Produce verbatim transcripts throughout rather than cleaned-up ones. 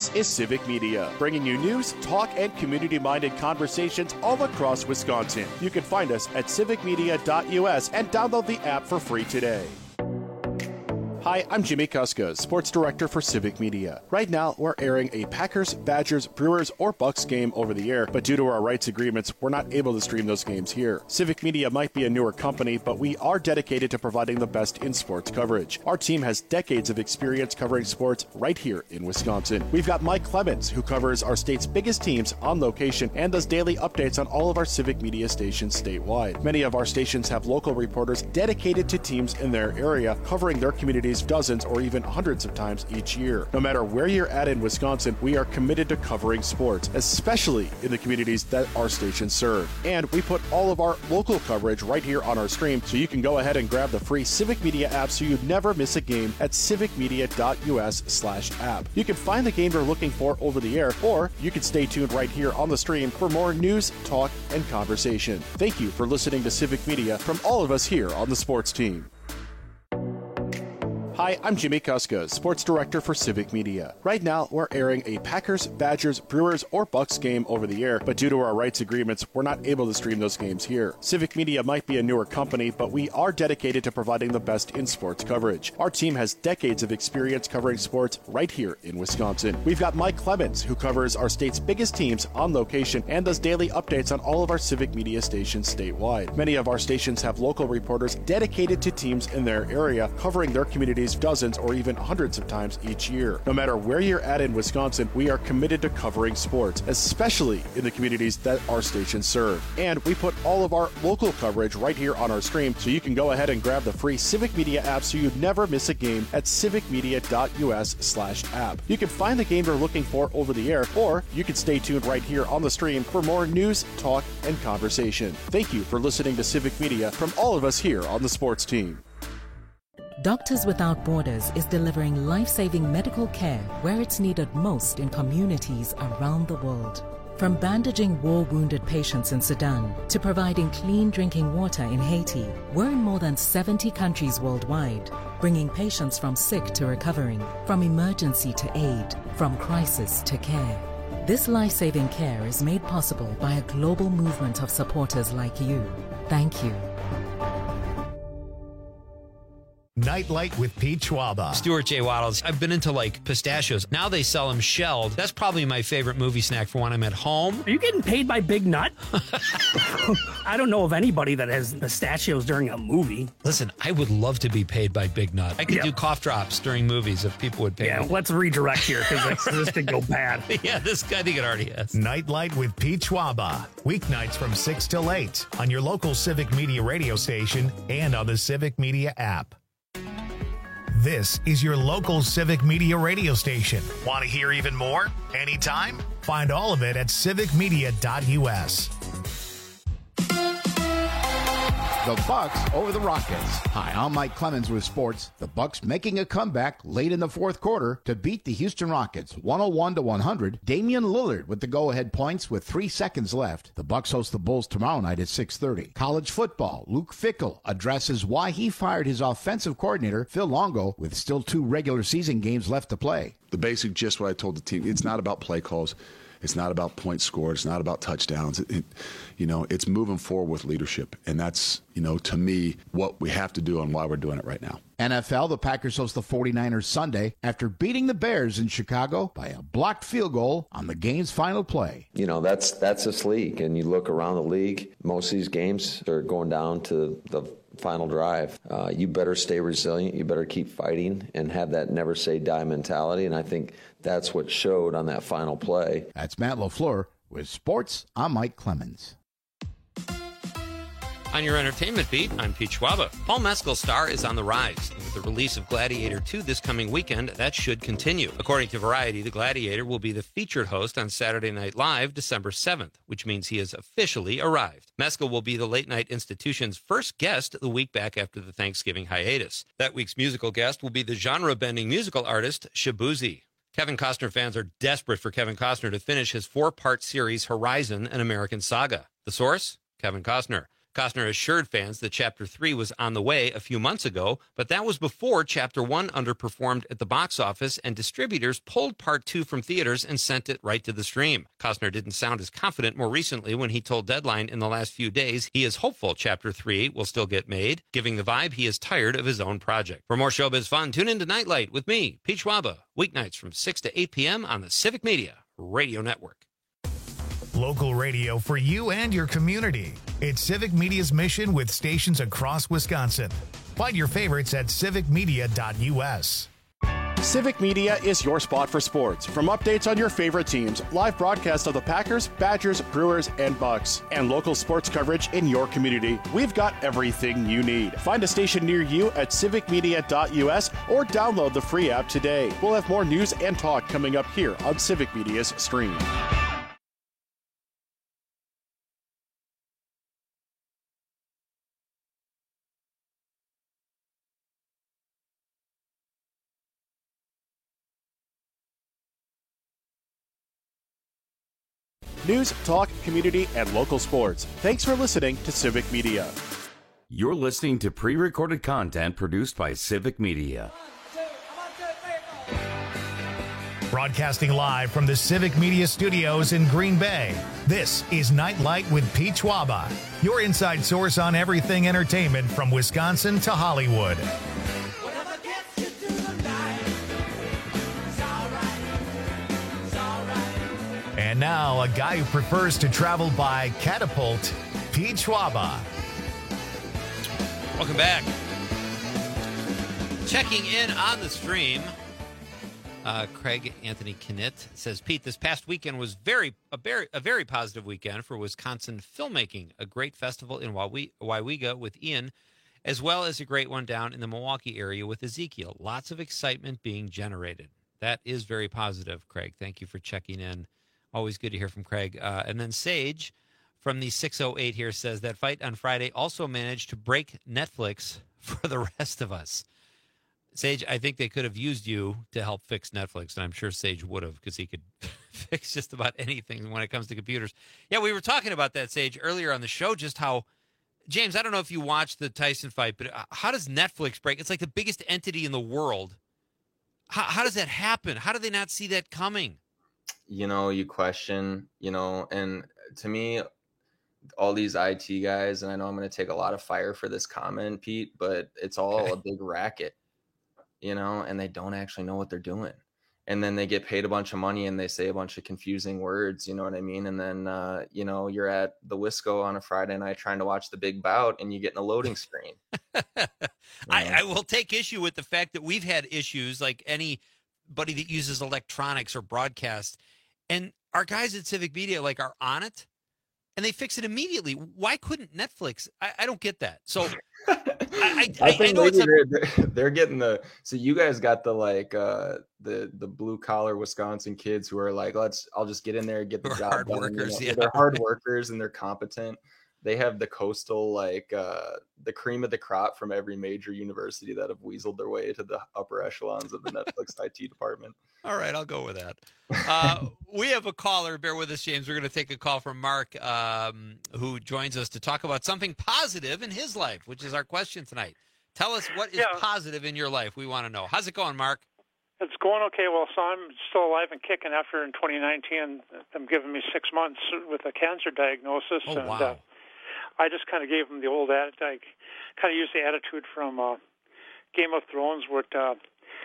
This is Civic Media, bringing you news, talk, and community-minded conversations all across Wisconsin. You can find us at civic media dot U S and download the app for free today. Hi, I'm Jimmy Kuska, Sports Director for Civic Media. Right now, we're airing a Packers, Badgers, Brewers, or Bucks game over the air, but due to our rights agreements, we're not able to stream those games here. Civic Media might be a newer company, but we are dedicated to providing the best in sports coverage. Our team has decades of experience covering sports right here in Wisconsin. We've got Mike Clemens, who covers our state's biggest teams on location and does daily updates on all of our Civic Media stations statewide. Many of our stations have local reporters dedicated to teams in their area, covering their communities dozens or even hundreds of times each year. No matter where you're at in Wisconsin, we are committed to covering sports, especially in the communities that our stations serve. And we put all of our local coverage right here on our stream, so you can go ahead and grab the free Civic Media app so you never miss a game at civic media dot U S slash app. You can find the game you're looking for over the air, or you can stay tuned right here on the stream for more news, talk, and conversation. Thank you for listening to Civic Media from all of us here on the sports team. Hi, I'm Jimmy Kuska, Sports Director for Civic Media. Right now, we're airing a Packers, Badgers, Brewers, or Bucks game over the air, but due to our rights agreements, we're not able to stream those games here. Civic Media might be a newer company, but we are dedicated to providing the best in sports coverage. Our team has decades of experience covering sports right here in Wisconsin. We've got Mike Clemens, who covers our state's biggest teams on location and does daily updates on all of our Civic Media stations statewide. Many of our stations have local reporters dedicated to teams in their area, covering their communities dozens or even hundreds of times each year. No matter where you're at in Wisconsin, we are committed to covering sports, especially in the communities that our stations serve. And we put all of our local coverage right here on our stream, so you can go ahead and grab the free Civic Media app so you never miss a game at civic media dot U S slash app. You can find the game you're looking for over the air, or you can stay tuned right here on the stream for more news, talk, and conversation. Thank you for listening to Civic Media from all of us here on the sports team. Doctors Without Borders is delivering life-saving medical care where it's needed most in communities around the world. From bandaging war-wounded patients in Sudan to providing clean drinking water in Haiti, we're in more than seventy countries worldwide, bringing patients from sick to recovering, from emergency to aid, from crisis to care. This life-saving care is made possible by a global movement of supporters like you. Thank you. Nightlight with Pete Schwaba. Stuart J. Waddles. I've been into like pistachios. Now they sell them shelled. That's probably my favorite movie snack for when I'm at home. Are you getting paid by Big Nut? I don't know of anybody that has pistachios during a movie. Listen, I would love to be paid by Big Nut. I could yeah. do cough drops during movies if people would pay yeah, me. Yeah, let's redirect here because this could go bad. Yeah, this I think it already has. Nightlight with Pete Schwaba. Weeknights from six till eight on your local Civic Media radio station and on the Civic Media app. This is your local Civic Media radio station. Want to hear even more? Anytime? Find all of it at civic media dot U S. The Bucks over the Rockets. Hi, I'm Mike Clemens with sports. The Bucks making a comeback late in the fourth quarter to beat the Houston Rockets one oh one to one hundred. Damian Lillard with the go-ahead points with three seconds left. The Bucks host the Bulls tomorrow night at six thirty. College football. Luke Fickell addresses why he fired his offensive coordinator, Phil Longo, with still two regular season games left to play. The basic gist what I told the team, it's not about play calls. It's not about points scored. It's not about touchdowns. It, it, you know, it's moving forward with leadership. And that's, you know, to me, what we have to do and why we're doing it right now. N F L, the Packers host the forty-niners Sunday after beating the Bears in Chicago by a blocked field goal on the game's final play. You know, that's that's this league. And you look around the league, most of these games are going down to the final drive. Uh, you better stay resilient. You better keep fighting and have that never say die mentality. And I think that's what showed on that final play. That's Matt LaFleur with sports. I'm Mike Clemens. On your entertainment beat, I'm Pete Schwaba. Paul Mescal's star is on the rise. With the release of Gladiator two this coming weekend, that should continue. According to Variety, the Gladiator will be the featured host on Saturday Night Live December seventh, which means he has officially arrived. Mescal will be the Late Night Institution's first guest the week back after the Thanksgiving hiatus. That week's musical guest will be the genre-bending musical artist Shabuzi. Kevin Costner fans are desperate for Kevin Costner to finish his four-part series Horizon, an American Saga. The source? Kevin Costner. Costner assured fans that Chapter three was on the way a few months ago, but that was before Chapter one underperformed at the box office and distributors pulled Part two from theaters and sent it right to the stream. Costner didn't sound as confident more recently when he told Deadline in the last few days he is hopeful Chapter three will still get made, giving the vibe he is tired of his own project. For more showbiz fun, tune in to Nightlight with me, Pete Schwaba, weeknights from six to eight p.m. on the Civic Media Radio Network. Local radio for you and your community. It's Civic Media's mission with stations across Wisconsin. Find your favorites at civic media dot u s. Civic Media is your spot for sports. From updates on your favorite teams, live broadcasts of the Packers, Badgers, Brewers, and Bucks, and local sports coverage in your community, we've got everything you need. Find a station near you at civic media dot u s or download the free app today. We'll have more news and talk coming up here on Civic Media's stream. News, talk, community, and local sports. Thanks for listening to Civic Media. You're listening to pre-recorded content produced by Civic Media. Broadcasting live from the Civic Media Studios in Green Bay, this is Nightlight with Pete Schwaba, your inside source on everything entertainment from Wisconsin to Hollywood. And now, a guy who prefers to travel by catapult, Pete Schwaba. Welcome back. Checking in on the stream, uh, Craig Anthony Knitt says, Pete, this past weekend was very a very a very positive weekend for Wisconsin filmmaking. A great festival in Wawega with Ian, as well as a great one down in the Milwaukee area with Ezekiel. Lots of excitement being generated. That is very positive, Craig. Thank you for checking in. Always good to hear from Craig. Uh, and then Sage from the six oh eight here says that fight on Friday also managed to break Netflix for the rest of us. Sage, I think they could have used you to help fix Netflix, and I'm sure Sage would have because he could fix just about anything when it comes to computers. Yeah, we were talking about that, Sage, earlier on the show, just how, James, I don't know if you watched the Tyson fight, but how does Netflix break? It's like the biggest entity in the world. How, how does that happen? How do they not see that coming? You know, you question, you know, and to me, all these I T guys, and I know I'm going to take a lot of fire for this comment, Pete, but it's all okay. A big racket, you know, and they don't actually know what they're doing. And then they get paid a bunch of money and they say a bunch of confusing words, you know what I mean? And then, uh, you know, you're at the Wisco on a Friday night trying to watch the big bout and you get in a loading screen. You know? I, I will take issue with the fact that we've had issues like anybody that uses electronics or broadcast. And our guys at Civic Media, like, are on it, and they fix it immediately. Why couldn't Netflix? I, I don't get that. So I, I, I, I know it's a, they're, they're getting the. So you guys got the like uh, the the blue collar Wisconsin kids who are like, let's. I'll just get in there and get the job hard done. workers. You know? Yeah, they're hard workers and they're competent. They have the coastal, like uh, the cream of the crop from every major university that have weaseled their way to the upper echelons of the Netflix I T department. All right, I'll go with that. Uh, we have a caller. Bear with us, James. We're going to take a call from Mark, um, who joins us to talk about something positive in his life, which is our question tonight. Tell us what is yeah. positive in your life. We want to know. How's it going, Mark? It's going okay. Well, so I'm still alive and kicking after in twenty nineteen, them giving me six months with a cancer diagnosis. Oh, and, wow. Uh, I just kind of gave them the old attitude. I kind of used the attitude from uh, Game of Thrones, where uh,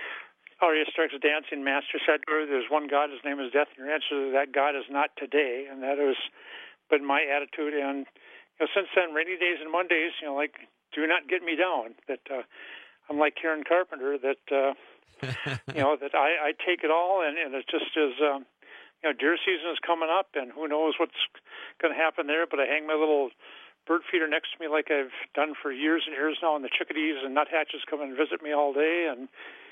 Arya Stark's dancing master said to her, there's one God, his name is death, and your answer to that God is not today. And that has been my attitude. And you know, since then, rainy days and Mondays, you know, like, do not get me down. That uh, I'm like Karen Carpenter, that, uh, you know, that I, I take it all, and, and it just is, um, you know, deer season is coming up, and who knows what's going to happen there, but I hang my little bird feeder next to me like I've done for years and years now, and the chickadees and nuthatches come and visit me all day, and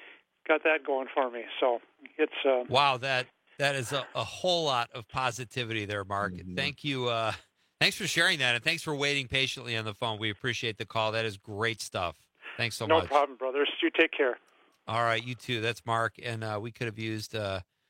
got that going for me. So it's uh, wow, that that is a, a whole lot of positivity there, Mark. Mm-hmm. Thank you. Uh, thanks for sharing that, and thanks for waiting patiently on the phone. We appreciate the call. That is great stuff. Thanks so no much. No problem, brothers. You take care. All right, you too. That's Mark, and uh, we could have used uh,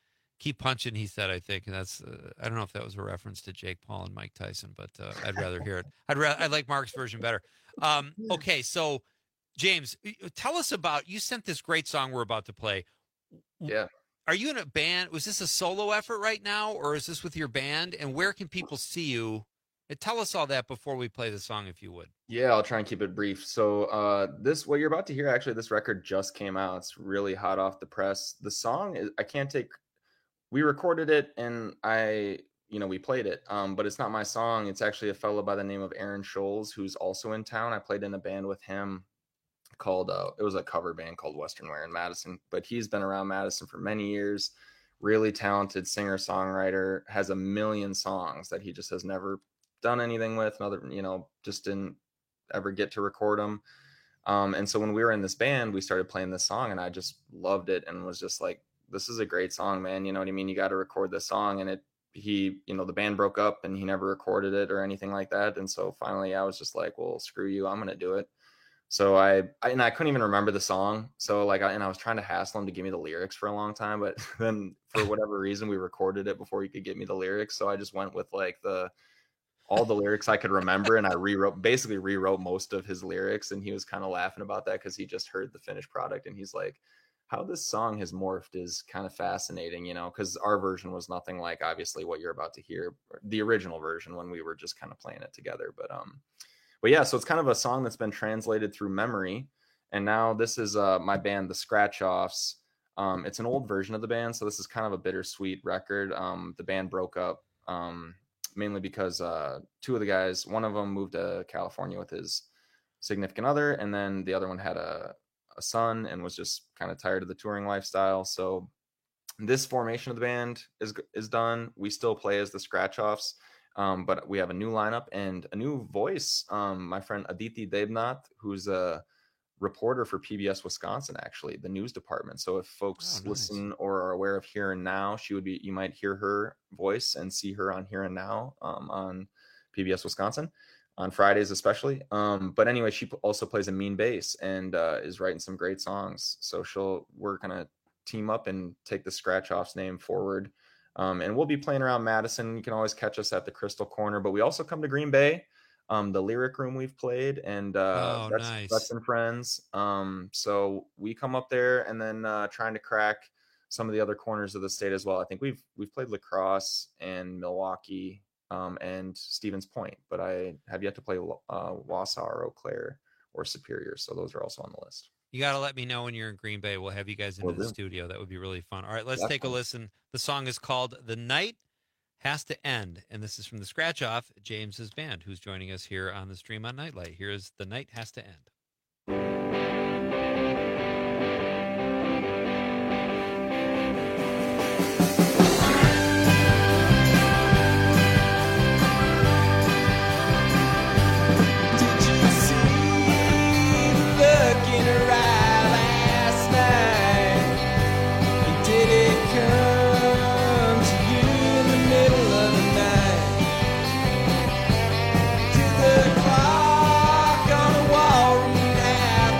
Keep punching, he said, I think. And that's, uh, I don't know if that was a reference to Jake Paul and Mike Tyson, but uh, I'd rather hear it. I'd rather, I like Mark's version better. Um, okay, so James, tell us about, you sent this great song we're about to play. Yeah. Are you in a band? Was this a solo effort right now, or is this with your band? And where can people see you? And tell us all that before we play the song, if you would. Yeah, I'll try and keep it brief. So uh, this, what you're about to hear, actually, this record just came out. It's really hot off the press. The song is, I can't take, we recorded it and I, you know, we played it, um, but it's not my song. It's actually a fellow by the name of Aaron Scholes, who's also in town. I played in a band with him called, uh, it was a cover band called Western Wear in Madison, but he's been around Madison for many years. Really talented singer songwriter, has a million songs that he just has never done anything with, another, you know, just didn't ever get to record them. Um, and so when we were in this band, we started playing this song and I just loved it and was just like, this is a great song, man. You know what I mean? You got to record this song. And it, he, you know, the band broke up and he never recorded it or anything like that. And so finally I was just like, well, screw you, I'm going to do it. So I, I, and I couldn't even remember the song. So like, I, and I was trying to hassle him to give me the lyrics for a long time, but then for whatever reason, we recorded it before he could get me the lyrics. So I just went with like the, all the lyrics I could remember. And I rewrote, basically rewrote most of his lyrics. And he was kind of laughing about that because he just heard the finished product. And he's like, how this song has morphed is kind of fascinating, you know, because our version was nothing like obviously what you're about to hear, the original version when we were just kind of playing it together. But, um, But yeah, so it's kind of a song that's been translated through memory. And now this is uh, my band, The Scratch Offs. Um, it's an old version of the band. So this is kind of a bittersweet record. Um, the band broke up um, mainly because uh, two of the guys, one of them moved to California with his significant other. And then the other one had a, a son and was just kind of tired of the touring lifestyle. So this formation of the band is, is done. We still play as The Scratch Offs. Um, but we have a new lineup and a new voice. Um, my friend Aditi Debnath, who's a reporter for P B S Wisconsin, actually, the news department. So if folks oh, nice. listen or are aware of Here and Now, she would be, you might hear her voice and see her on Here and Now um, on P B S Wisconsin on Fridays, especially. Um, but anyway, she also plays a mean bass and uh, is writing some great songs. So she'll, we're going to team up and take the Scratch Offs name forward. Um, and we'll be playing around Madison. You can always catch us at the Crystal Corner, but we also come to Green Bay, um, the Lyric Room we've played, and uh, oh, that's, nice. that's and friends. Um, so we come up there and then uh, trying to crack some of the other corners of the state as well. I think we've we've played La Crosse and Milwaukee um, and Stevens Point, but I have yet to play uh, Wausau or Eau Claire or Superior. So those are also on the list. You got to let me know when you're in Green Bay. We'll have you guys into we'll the do. studio. That would be really fun. All right, let's That's take fun. a listen. The song is called The Night Has to End, and this is from the Scratch Off, James's band, who's joining us here on the stream on Nightlight. Here's The Night Has to End. Clock on the wall read half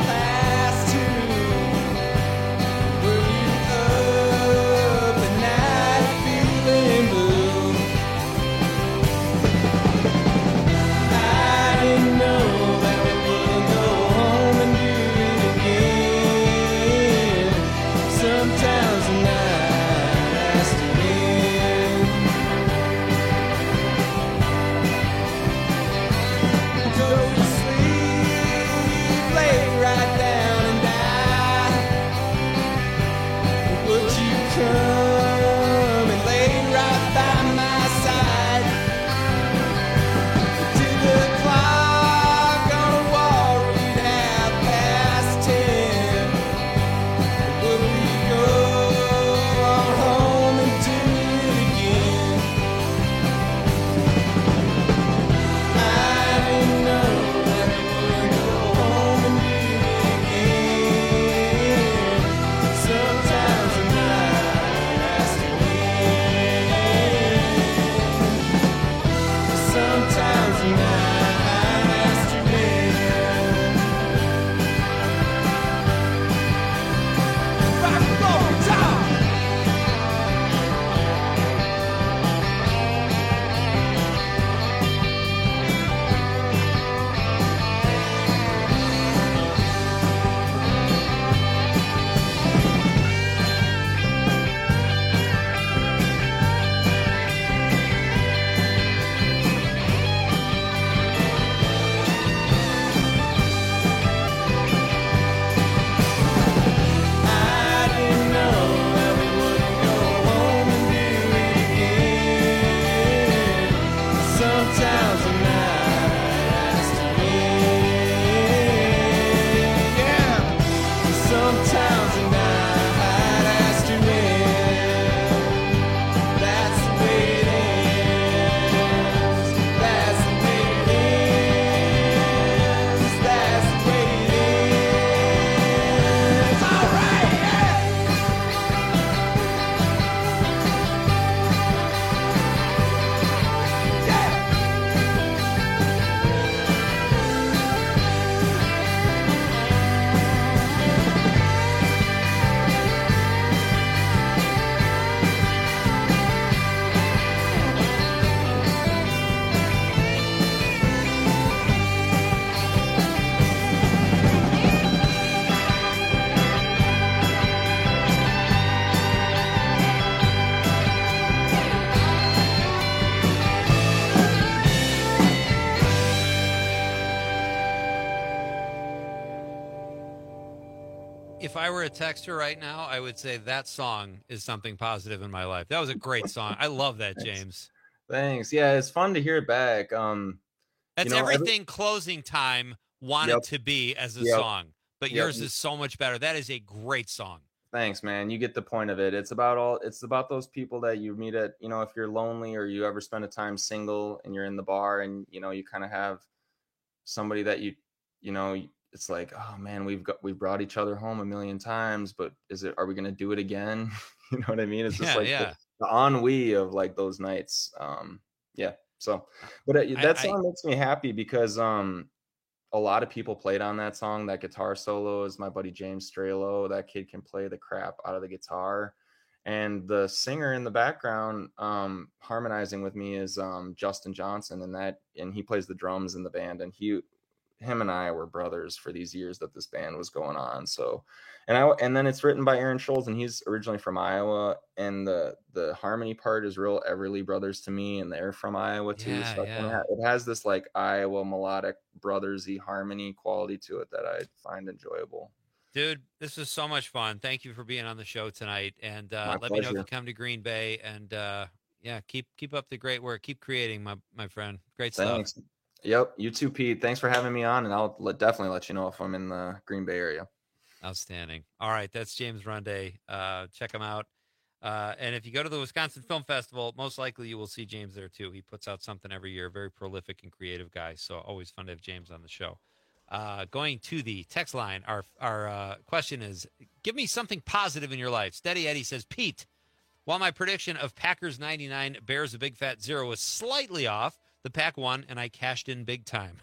if I were a texter right now, I would say that song is something positive in my life. That was a great song. I love that, James. Thanks. Yeah, it's fun to hear it back. Um, That's you know, everything every- closing time wanted Yep. to be as a Yep. song, but Yep. yours is so much better. That is a great song. Thanks, man. You get the point of it. It's about all. It's about those people that you meet at. You know, if you're lonely or you ever spend a time single and you're in the bar and you know you kind of have somebody that you, you know, it's like, oh man, we've got we brought each other home a million times, but is it? Are we gonna do it again? You know what I mean? It's just Yeah, like yeah. the, the ennui of like those nights. Um, yeah. So, but it, that I- song makes me happy because um. a lot of people played on that song. That guitar solo is my buddy James Strelo. That kid can play the crap out of the guitar. And the singer in the background um, harmonizing with me is um, Justin Johnson, and that and he plays the drums in the band. And he, him and I were brothers for these years that this band was going on. So, and I and then it's written by Aaron Schultz, and he's originally from Iowa. And the the harmony part is real Everly Brothers to me, and they're from Iowa too. Yeah, so yeah. it has this like Iowa melodic brothersy harmony quality to it that I find enjoyable. Dude, this was so much fun. Thank you for being on the show tonight. And uh, My let me know if pleasure. you come to Green Bay. And uh, yeah, keep keep up the great work. Keep creating, my my friend. Great stuff. Thanks. Yep. You too, Pete. Thanks for having me on, and I'll let, definitely let you know if I'm in the Green Bay area. Outstanding. All right, that's James Runday. Uh, check him out. Uh, and if you go to the Wisconsin Film Festival, most likely you will see James there too. He puts out something every year. Very prolific and creative guy. So always fun to have James on the show. Uh, going to the text line, our our uh, question is, give me something positive in your life. Steady Eddie says, Pete, while my prediction of Packers ninety-nine, Bears a big fat zero was slightly off, the Pack won, and I cashed in big time.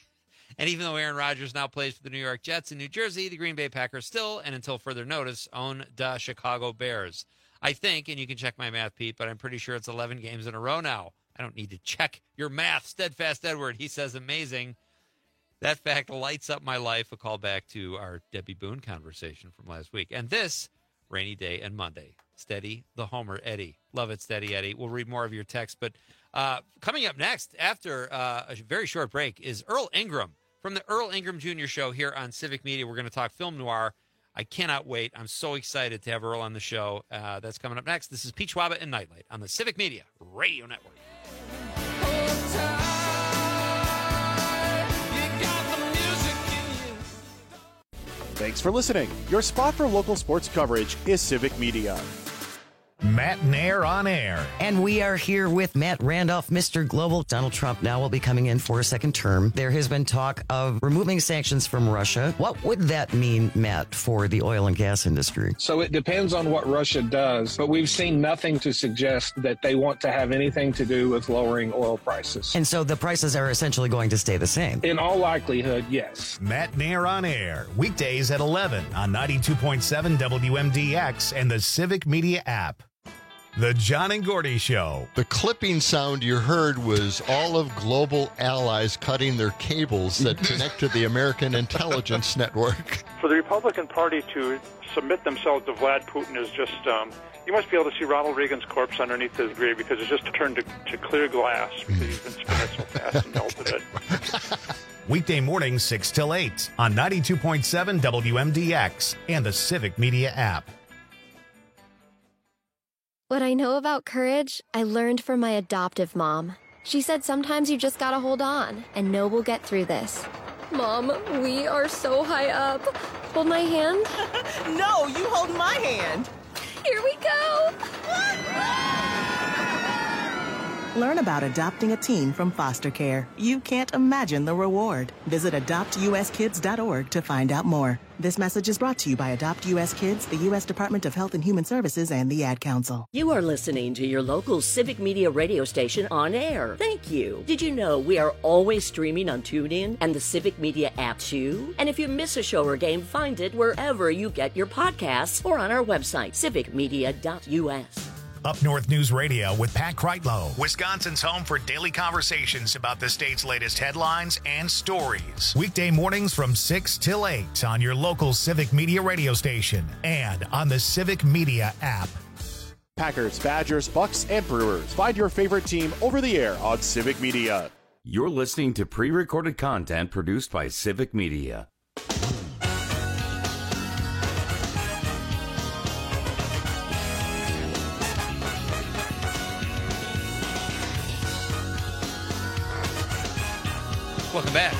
And even though Aaron Rodgers now plays for the New York Jets in New Jersey, the Green Bay Packers still, and until further notice, own the Chicago Bears. I think, and you can check my math, Pete, but I'm pretty sure it's eleven games in a row now. I don't need to check your math. Steadfast Edward, he says, amazing. That fact lights up my life. A call back to our Debbie Boone conversation from last week. And this rainy day and Monday. Steady the Homer Eddie. Love it, Steady Eddie. We'll read more of your text. But uh, coming up next, after uh, a very short break, is Earl Ingram from the Earl Ingram Junior Show here on Civic Media. We're going to talk film noir. I cannot wait. I'm so excited to have Earl on the show. Uh, that's coming up next. This is Pete Schwaba and Nightlight on the Civic Media Radio Network. Thanks for listening. Your spot for local sports coverage is Civic Media. Matt Nair on air. And we are here with Matt Randolph, Mister Global. Donald Trump now will be coming in for a second term. There has been talk of removing sanctions from Russia. What would that mean, Matt, for the oil and gas industry? So it depends on what Russia does, but we've seen nothing to suggest that they want to have anything to do with lowering oil prices. And so the prices are essentially going to stay the same. In all likelihood, yes. Matt Nair on air. Weekdays at eleven on ninety-two point seven W M D X and the Civic Media app. The John and Gordy Show. The clipping sound you heard was all of global allies cutting their cables that connect to the American intelligence network. For the Republican Party to submit themselves to Vlad Putin is just, um, you must be able to see Ronald Reagan's corpse underneath his grave because it's just turned to, to clear glass because he's been spinning it so fast and melted it. Weekday mornings six till eight on ninety-two point seven W M D X and the Civic Media app. What I know about courage, I learned from my adoptive mom. She said sometimes you just gotta hold on and know we'll get through this. Mom, we are so high up. Hold my hand. No, you hold my hand. Here we go. Learn about adopting a teen from foster care. You can't imagine the reward. Visit adopt u s kids dot org to find out more. This message is brought to you by Adopt U S Kids, the U S Department of Health and Human Services, and the Ad Council. You are listening to your local Civic Media radio station on air. Thank you. Did you know we are always streaming on TuneIn and the Civic Media app too? And if you miss a show or game, find it wherever you get your podcasts or on our website, civic media dot u s. Up North News Radio with Pat Kreitlow, Wisconsin's home for daily conversations about the state's latest headlines and stories. Weekday mornings from six till eight on your local Civic Media radio station and on the Civic Media app. Packers, Badgers, Bucks, and Brewers. Find your favorite team over the air on Civic Media. You're listening to pre-recorded content produced by Civic Media. Welcome back.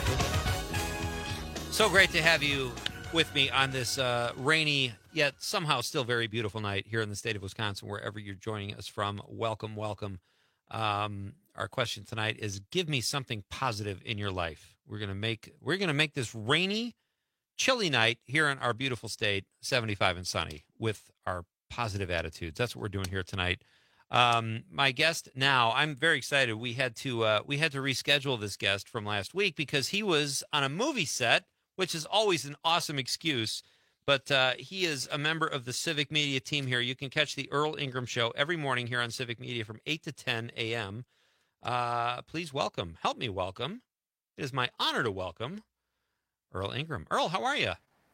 So great to have you with me on this uh, rainy, yet somehow still very beautiful night here in the state of Wisconsin, wherever you're joining us from. Welcome, welcome. Um, our question tonight is: give me something positive in your life. We're gonna make we're gonna make this rainy, chilly night here in our beautiful state seventy-five and sunny with our positive attitudes. That's what we're doing here tonight. Um, my guest now, I'm very excited. We had to uh, we had to reschedule this guest from last week because he was on a movie set, which is always an awesome excuse. But uh, he is a member of the Civic Media team here. You can catch the Earl Ingram Show every morning here on Civic Media from eight to ten a.m. Uh, please welcome, help me welcome. It is my honor to welcome Earl Ingram. Earl, how are you?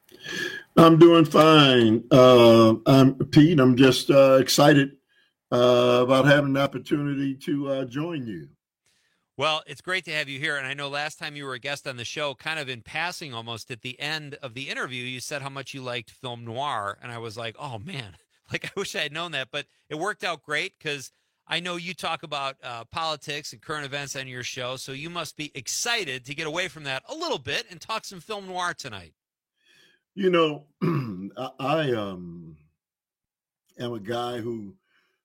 I'm doing fine. Uh, I'm Pete. I'm just uh, excited uh, about having the opportunity to uh, join you. Well, it's great to have you here. And I know last time you were a guest on the show, kind of in passing almost at the end of the interview, you said how much you liked film noir. And I was like, oh, man, like I wish I had known that. But it worked out great because I know you talk about uh, politics and current events on your show. So you must be excited to get away from that a little bit and talk some film noir tonight. You know, I um, am a guy who,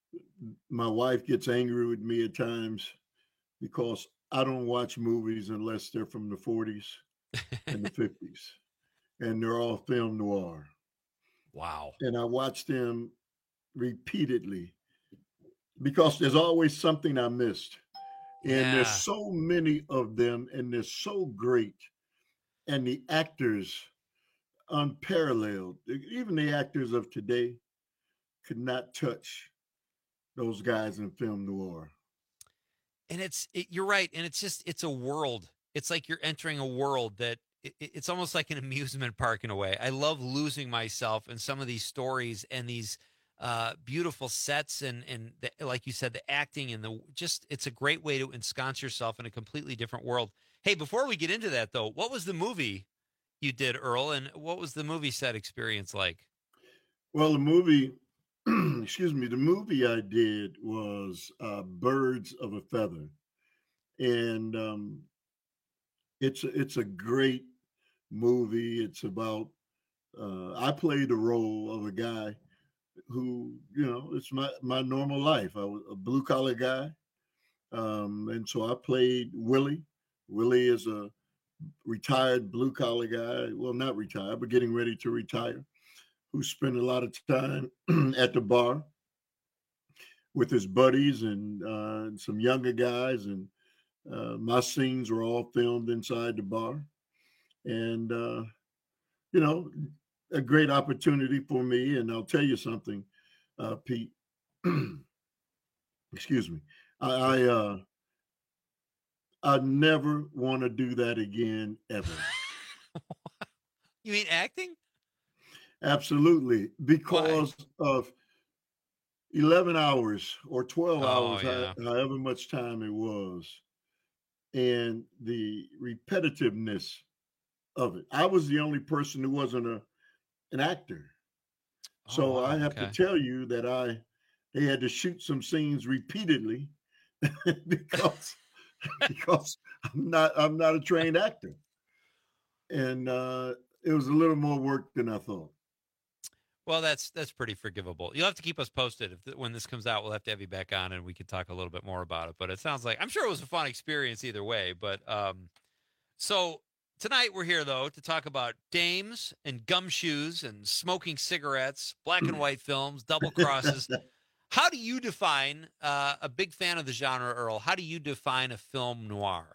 my wife gets angry with me at times because I don't watch movies unless they're from the forties and the fifties, and they're all film noir. Wow. And I watch them repeatedly because there's always something I missed. And Yeah. there's so many of them, and they're so great. And the actors, unparalleled. Even the actors of today could not touch those guys in film noir. And it's, it, you're right. And it's just, it's a world. It's like you're entering a world that it, it's almost like an amusement park in a way. I love losing myself in some of these stories and these uh, beautiful sets and, and the, like you said, the acting and the, just, it's a great way to ensconce yourself in a completely different world. Hey, before we get into that though, what was the movie you did, Earl, and what was the movie set experience like? Well, the movie, excuse me, the movie I did was uh, Birds of a Feather. And um, it's, it's a great movie. It's about, uh, I played the role of a guy who, you know, it's my, my normal life. I was a blue collar guy. Um, and so I played Willie. Willie is a retired blue collar guy. Well, not retired, but getting ready to retire, who spent a lot of time at the bar with his buddies and uh, some younger guys. And uh, my scenes were all filmed inside the bar. And, uh, you know, a great opportunity for me. And I'll tell you something, uh, Pete, excuse me. I, I, uh, I never want to do that again, ever. You mean acting? Absolutely. Because Why? Of eleven hours or twelve Oh, hours, yeah. how- however much time it was, and the repetitiveness of it. I was the only person who wasn't a an actor. So Oh, wow. I have Okay. to tell you that I they had to shoot some scenes repeatedly because because I'm not I'm not a trained actor. And uh, it was a little more work than I thought. Well, that's that's pretty forgivable. You'll have to keep us posted if when this comes out. We'll have to have you back on, and we can talk a little bit more about it. But it sounds like I'm sure it was a fun experience either way. But um, so tonight we're here though to talk about dames and gumshoes and smoking cigarettes, black and white films, double crosses. How do you define uh, a big fan of the genre, Earl? How do you define a film noir?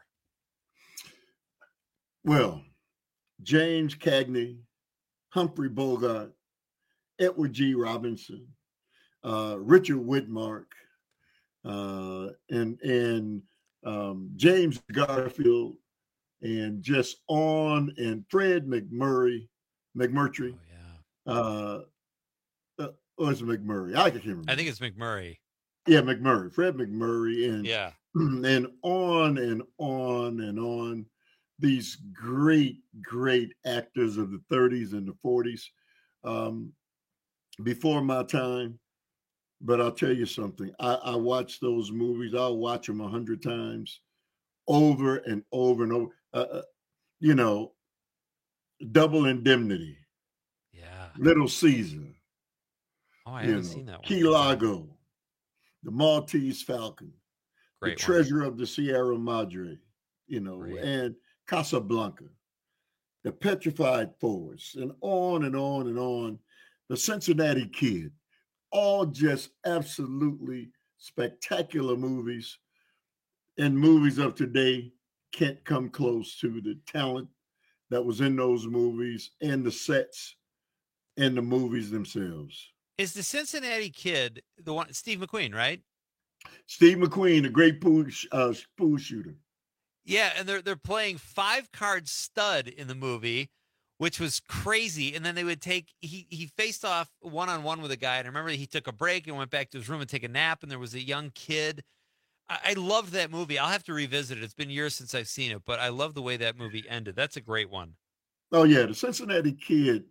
Well, James Cagney, Humphrey Bogart, Edward G. Robinson, uh, Richard Widmark, uh, and and um, James Garfield, and just on, and Fred McMurray, McMurtry. Oh, yeah. Uh, uh, oh, it's McMurray. I can't remember. I think it's McMurray. Yeah, McMurray, Fred McMurray, and Yeah. and on and on and on. These great, great actors of the thirties and the forties. Um, before my time, but I'll tell you something. I, I watch those movies. I'll watch them a hundred times, over and over and over. uh, you know, Double Indemnity. Yeah. Little Caesar. Oh, I you haven't know, seen that one. Key Largo. The Maltese Falcon. Great the one. Treasure of the Sierra Madre, you know, Great. and Casablanca. The Petrified Forest, and on and on and on. The Cincinnati Kid. All just absolutely spectacular movies. And movies of today can't come close to the talent that was in those movies and the sets and the movies themselves. Is the Cincinnati Kid the one, Steve McQueen, right? Steve McQueen, the great pool, uh, pool shooter. Yeah, and they're they're playing five card stud in the movie, which was crazy. And then they would take he he faced off one on one with a guy, and I remember he took a break and went back to his room and take a nap. And there was a young kid. I, I loved that movie. I'll have to revisit it. It's been years since I've seen it, but I love the way that movie ended. That's a great one. Oh yeah, the Cincinnati Kid.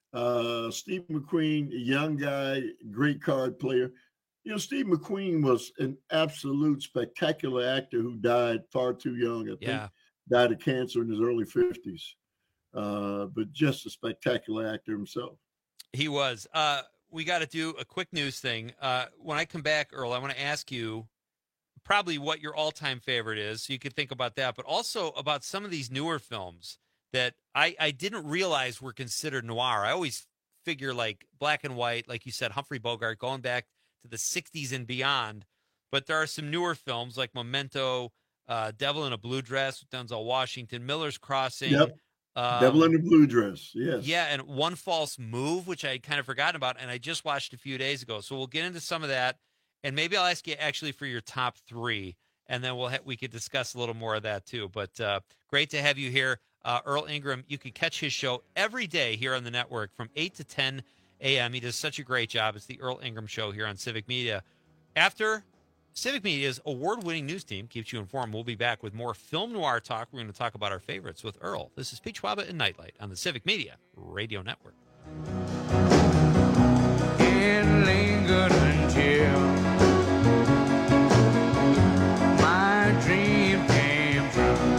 Uh, Steve McQueen, a young guy, great card player. You know, Steve McQueen was an absolute spectacular actor who died far too young. I think Yeah. died of cancer in his early fifties. Uh, but just a spectacular actor himself. He was. Uh, we got to do a quick news thing. Uh, when I come back, Earl, I want to ask you probably what your all-time favorite is, so you could think about that, but also about some of these newer films that I, I didn't realize were considered noir. I always figure like black and white, like you said, Humphrey Bogart, going back to the sixties and beyond. But there are some newer films like Memento, uh, Devil in a Blue Dress with Denzel Washington, Miller's Crossing. Yep. Um, Devil in the Blue Dress. Yes. Yeah, and One False Move, which I had kind of forgotten about, and I just watched a few days ago. So we'll get into some of that, and maybe I'll ask you actually for your top three, and then we'll ha- we could discuss a little more of that too. But uh, great to have you here. Uh, Earl Ingram, you can catch his show every day here on the network from eight to ten a.m. He does such a great job. It's the Earl Ingram Show here on Civic Media. After Civic Media's award-winning news team keeps you informed, we'll be back with more film noir talk. We're going to talk about our favorites with Earl. This is Pete Schwaba and Nightlight on the Civic Media Radio Network. It lingered until my dream came true.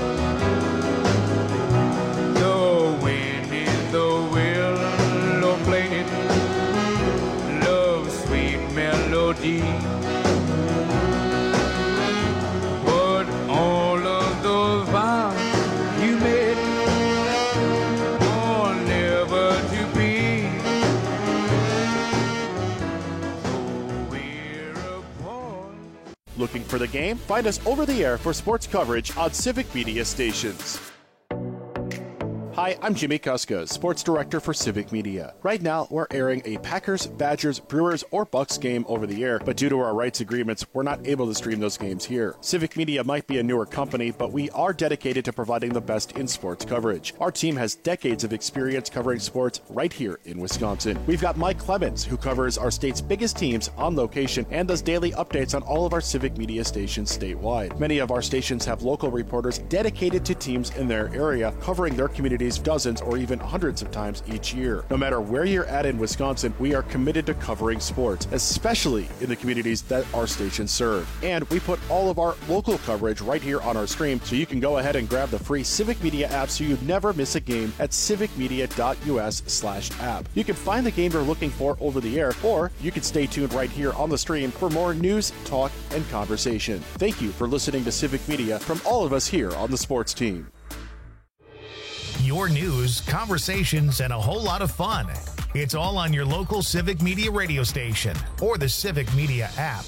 The wind in the willow played love's sweet melody. But all of those vows you made are never to be. Looking for the game? Find us over the air for sports coverage on Civic Media stations. Hi, I'm Jimmy Kuska, Sports Director for Civic Media. Right now, we're airing a Packers, Badgers, Brewers, or Bucks game over the air, but due to our rights agreements, we're not able to stream those games here. Civic Media might be a newer company, but we are dedicated to providing the best in sports coverage. Our team has decades of experience covering sports right here in Wisconsin. We've got Mike Clemens, who covers our state's biggest teams on location and does daily updates on all of our Civic Media stations statewide. Many of our stations have local reporters dedicated to teams in their area, covering their communities dozens or even hundreds of times each year. No matter where you're at in Wisconsin, we are committed to covering sports, especially in the communities that our stations serve. And we put all of our local coverage right here on our stream, so you can go ahead and grab the free Civic Media app so you never miss a game at civicmedia.us slash app. You can find the game you're looking for over the air, or you can stay tuned right here on the stream for more news, talk, and conversation. Thank you for listening to Civic Media from all of us here on the sports team. Your news, conversations, and a whole lot of fun. It's all on your local Civic Media radio station or the Civic Media app.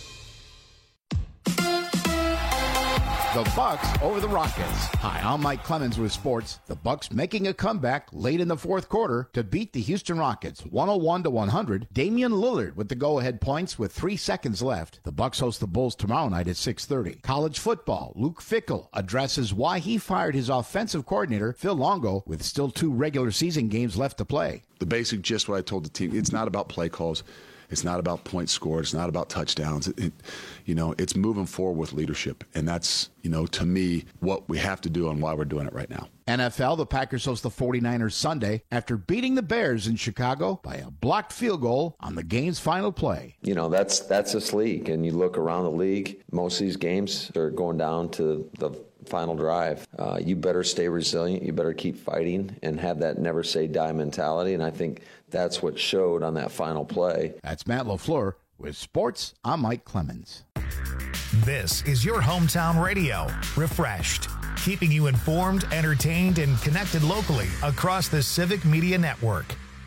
The Bucks over the Rockets. Hi, I'm Mike Clemens with sports. The Bucks making a comeback late in the fourth quarter to beat the Houston Rockets one oh one to one hundred. Damian Lillard with the go-ahead points with three seconds left. The Bucks host the Bulls tomorrow night at six thirty. College football. Luke Fickell addresses why he fired his offensive coordinator, Phil Longo, with still two regular season games left to play. The basic gist what I told the team, it's not about play calls. It's not about points scored. It's not about touchdowns. It, it, you know, it's moving forward with leadership. And that's, you know, to me, what we have to do and why we're doing it right now. N F L, the Packers host the forty-niners Sunday after beating the Bears in Chicago by a blocked field goal on the game's final play. You know, that's that's this league. And you look around the league, most of these games are going down to the final drive. Uh, you better stay resilient. You better keep fighting and have that never say die mentality. And I think that's what showed on that final play. That's Matt LaFleur with Sports. I'm Mike Clemens. This is your hometown radio, Refreshed, keeping you informed, entertained, and connected locally across the Civic Media Network.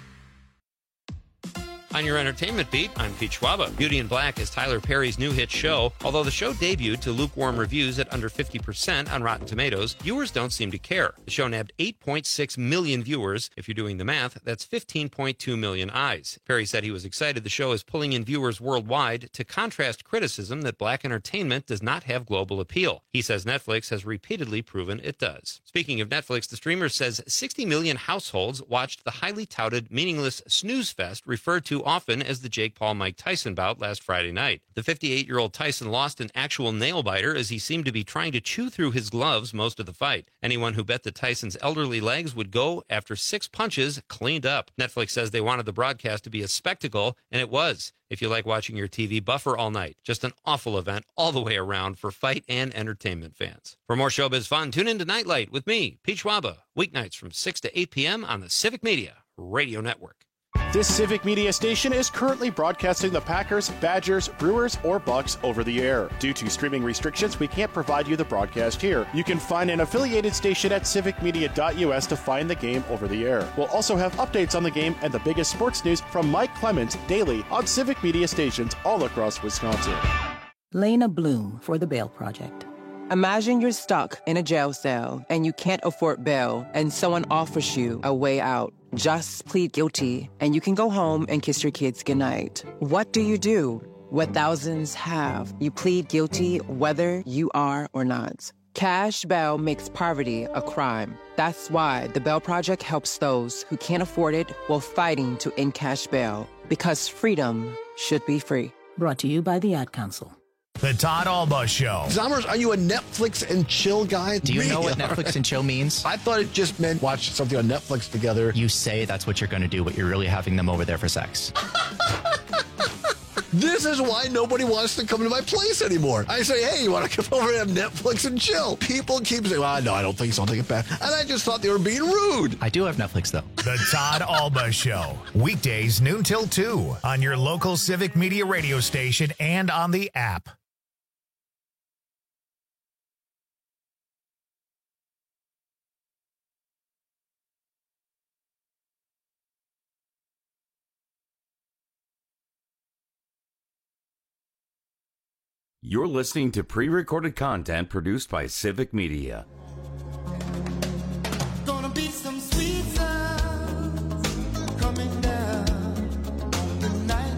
On your entertainment beat, I'm Pete Schwaba. Beauty in Black is Tyler Perry's new hit show. Although the show debuted to lukewarm reviews at under fifty percent on Rotten Tomatoes, viewers don't seem to care. The show nabbed eight point six million viewers. If you're doing the math, that's fifteen point two million eyes. Perry said he was excited the show is pulling in viewers worldwide to contrast criticism that black entertainment does not have global appeal. He says Netflix has repeatedly proven it does. Speaking of Netflix, the streamer says sixty million households watched the highly touted, meaningless snooze fest referred to often as the Jake Paul-Mike Tyson bout last Friday night. The fifty-eight-year-old Tyson lost an actual nail-biter as he seemed to be trying to chew through his gloves most of the fight. Anyone who bet that Tyson's elderly legs would go after six punches cleaned up. Netflix says they wanted the broadcast to be a spectacle, and it was. If you like watching your T V buffer all night, just an awful event all the way around for fight and entertainment fans. For more showbiz fun, tune in to Nightlight with me, Pete Schwaba, weeknights from six to eight p.m. on the Civic Media Radio Network. This Civic Media station is currently broadcasting the Packers, Badgers, Brewers, or Bucks over the air. Due to streaming restrictions, we can't provide you the broadcast here. You can find an affiliated station at civic media dot u s to find the game over the air. We'll also have updates on the game and the biggest sports news from Mike Clemens daily on Civic Media stations all across Wisconsin. Lena Bloom for the Bail Project. Imagine you're stuck in a jail cell and you can't afford bail and someone offers you a way out. Just plead guilty and you can go home and kiss your kids goodnight. What do you do? What thousands have. You plead guilty whether you are or not. Cash bail makes poverty a crime. That's why the Bail Project helps those who can't afford it while fighting to end cash bail. Because freedom should be free. Brought to you by the Ad Council. The Todd Alba Show. Zommers, are you a Netflix and chill guy? Do you know what Netflix and chill means? I thought it just meant watch something on Netflix together. You say that's what you're going to do, but you're really having them over there for sex. This is why nobody wants to come to my place anymore. I say, hey, you want to come over and have Netflix and chill? People keep saying, well, no, I don't think so. I'll take it back. And I just thought they were being rude. I do have Netflix, though. The Todd Alba Show. Weekdays, noon till two on your local Civic Media radio station and on the app. You're listening to pre-recorded content produced by Civic Media. Gonna be some sweet sounds coming down the night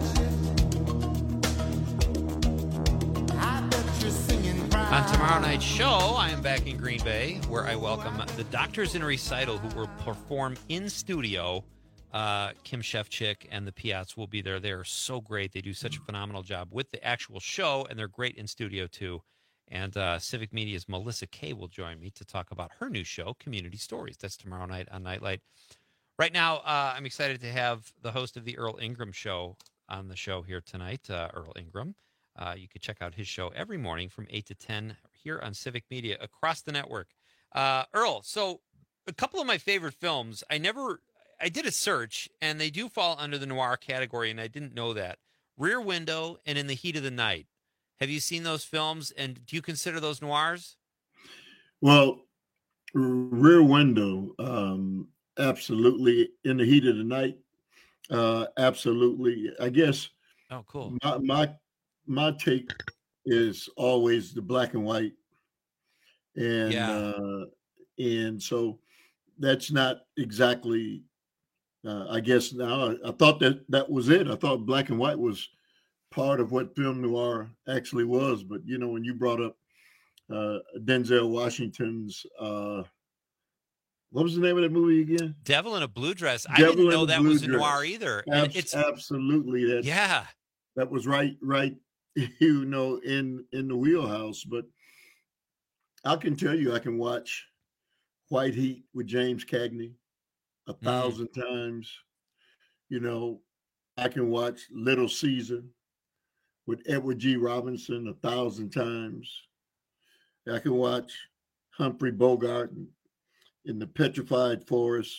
shift. I bet you're singing On tomorrow night's show, I am back in Green Bay, where I welcome the Doctors in Recital, who will perform in studio. Uh, Kim Shefchick and the Piats will be there. They're so great. They do such a phenomenal job with the actual show, and they're great in studio, too. And uh, Civic Media's Melissa Kay will join me to talk about her new show, Community Stories. That's tomorrow night on Nightlight. Right now, uh, I'm excited to have the host of the Earl Ingram Show on the show here tonight, uh, Earl Ingram. Uh, you can check out his show every morning from eight to ten here on Civic Media across the network. Uh, Earl, so a couple of my favorite films, I never... I did a search, and they do fall under the noir category, and I didn't know that. Rear Window and In the Heat of the Night. Have you seen those films, and do you consider those noirs? Well, Rear Window, um, absolutely. In the Heat of the Night, uh, absolutely. I guess. Oh, cool. My, my my take is always the black and white, and yeah. uh, and so that's not exactly. Uh, I guess now I, I thought that that was it. I thought black and white was part of what film noir actually was. But, you know, when you brought up uh, Denzel Washington's, uh, what was the name of that movie again? Devil in a Blue Dress. Devil I didn't know that was a Dress. noir either. Ab- it's absolutely. That's, yeah. That was right, right, you know, in, in the wheelhouse. But I can tell you I can watch White Heat with James Cagney a thousand mm. times. You know, I can watch Little Caesar with Edward G. Robinson a thousand times. I can watch Humphrey Bogart in, in the Petrified Forest,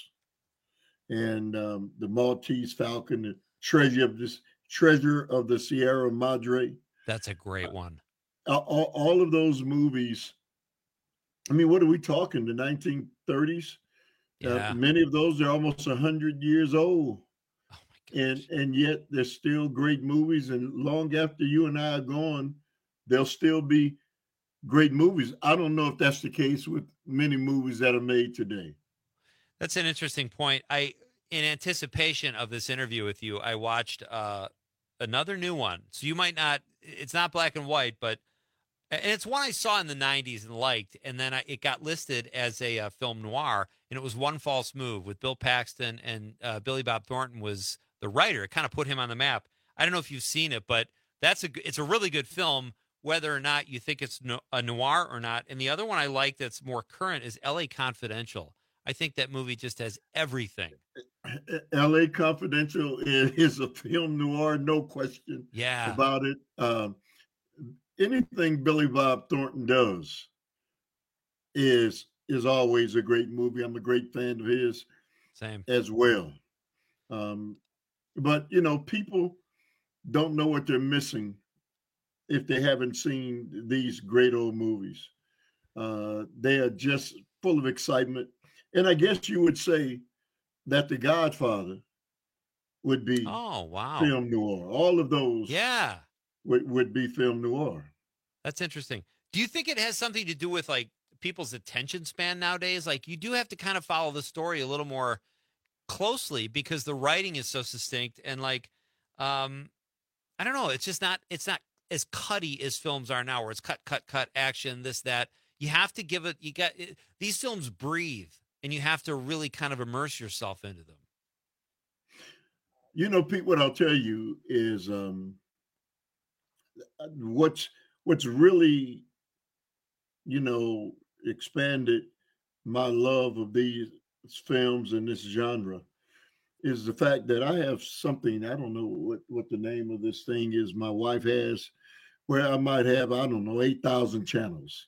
and um, the Maltese Falcon, the Treasure of this Treasure of the Sierra Madre. That's a great one. Uh, all, all of those movies. I mean, what are we talking? The nineteen thirties. Yeah. Uh, many of those are almost a hundred years old. Oh my gosh. And and yet they're still great movies. And long after you and I are gone, they'll still be great movies. I don't know if that's the case with many movies that are made today. That's an interesting point. I, in anticipation of this interview with you, I watched uh, another new one. So you might not, it's not black and white, but, and it's one I saw in the nineties and liked, and then I, it got listed as a uh, film noir, and it was One False Move with Bill Paxton, and uh, Billy Bob Thornton was the writer. It kind of put him on the map. I don't know if you've seen it, but that's a, it's a really good film, whether or not you think it's no, a noir or not. And the other one I like that's more current is L A Confidential. I think that movie just has everything. L A Confidential is a film noir, no question yeah. about it. Um, anything Billy Bob Thornton does is is always a great movie. I'm a great fan of his Same. as well. Um, but, you know, people don't know what they're missing if they haven't seen these great old movies. Uh, they are just full of excitement. And I guess you would say that The Godfather would be oh wow film noir. All of those yeah would, would be film noir. That's interesting. Do you think it has something to do with like people's attention span nowadays? Like you do have to kind of follow the story a little more closely because the writing is so succinct and like um I don't know, it's just not it's not as cutty as films are now where it's cut cut cut action this that. You have to give it you got it, these films breathe. And you have to really kind of immerse yourself into them. You know, Pete, what I'll tell you is um, what's what's really, you know, expanded my love of these films and this genre is the fact that I have something, I don't know what, what the name of this thing is my wife has, where I might have, I don't know, eight thousand channels.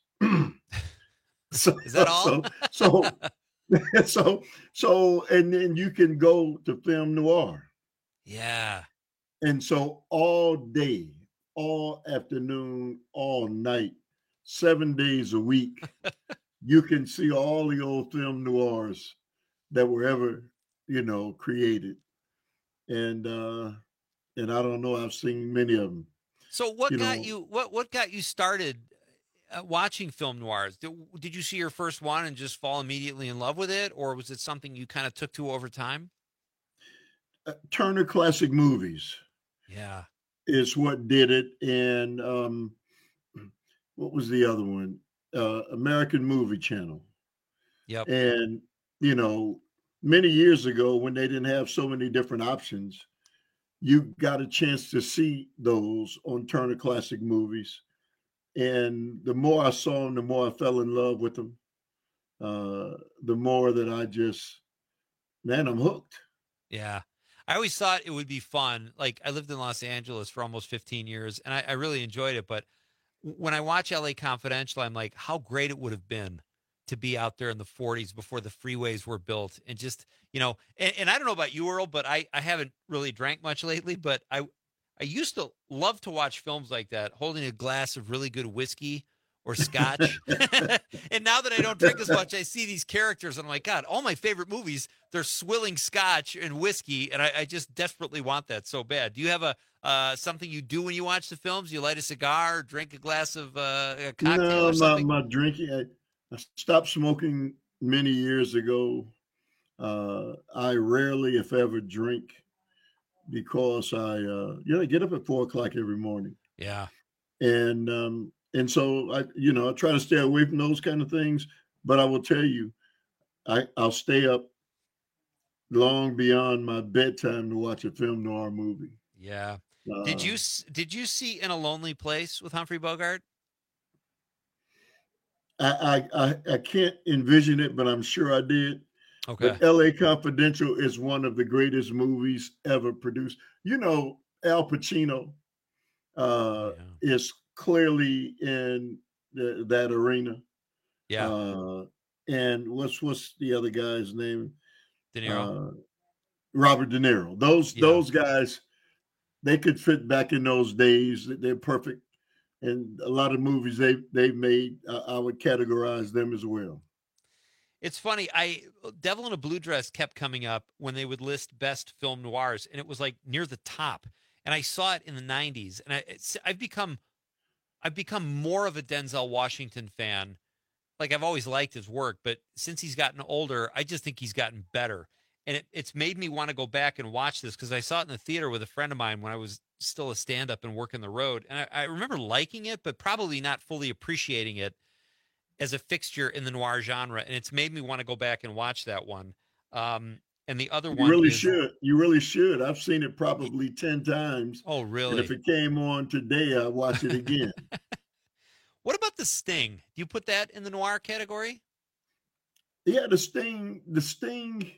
so, is that all? So, so so, so, and then you can go to film noir. Yeah. And so all day, all afternoon, all night, seven days a week, you can see all the old film noirs that were ever, you know, created. And, uh, and I don't know, I've seen many of them. So what you got know, you, what, what got you started Uh, watching film noirs? Did, did you see your first one and just fall immediately in love with it, or was it something you kind of took to over time? Uh, Turner Classic Movies, yeah, is what did it, and um, what was the other one? Uh, American Movie Channel. Yep. And you know, many years ago, when they didn't have so many different options, you got a chance to see those on Turner Classic Movies. And the more I saw them, the more I fell in love with them. Uh, the more that I just, man, I'm hooked. Yeah. I always thought it would be fun. Like I lived in Los Angeles for almost fifteen years and I, I really enjoyed it. But when I watch L A Confidential, I'm like, how great it would have been to be out there in the forties before the freeways were built. And just, you know, and, and I don't know about you, Earl, but I, I haven't really drank much lately, but I, I used to love to watch films like that, holding a glass of really good whiskey or scotch. And now that I don't drink as much, I see these characters and I'm like, God, all my favorite movies, they're swilling scotch and whiskey. And I, I just desperately want that so bad. Do you have a uh, something you do when you watch the films? You light a cigar, or drink a glass of uh, a cocktail no, or something? my, my drinking, I, I stopped smoking many years ago. Uh, I rarely, if ever, drink. Because I, uh, you know, I get up at four o'clock every morning. Yeah. And, um, and so I, you know, I try to stay away from those kind of things, but I will tell you, I, I'll stay up long beyond my bedtime to watch a film noir movie. Yeah. Uh, did you, did you see In a Lonely Place with Humphrey Bogart? I, I, I, I can't envision it, but I'm sure I did. Okay. But L A Confidential is one of the greatest movies ever produced. You know, Al Pacino uh, yeah. is clearly in the, that arena. Yeah. Uh, and what's what's the other guy's name? De Niro. Uh, Robert De Niro. Those Yeah. those guys, they could fit back in those days. They're perfect. And a lot of movies they they've made, uh, I would categorize them as well. It's funny. I Devil in a Blue Dress kept coming up when they would list best film noirs, and it was like near the top. And I saw it in the nineties, and I, it's, I've become, I've become more of a Denzel Washington fan. Like I've always liked his work, but since he's gotten older, I just think he's gotten better. And it, it's made me want to go back and watch this because I saw it in the theater with a friend of mine when I was still a stand-up and working the road. And I, I remember liking it, but probably not fully appreciating it as a fixture in the noir genre. And it's made me want to go back and watch that one. Um, and the other You one really is, should. You really should. I've seen it probably ten times. Oh, And really? if it came on today, I'd watch it again. What about The Sting? Do you put that in the noir category? Yeah, the Sting, the Sting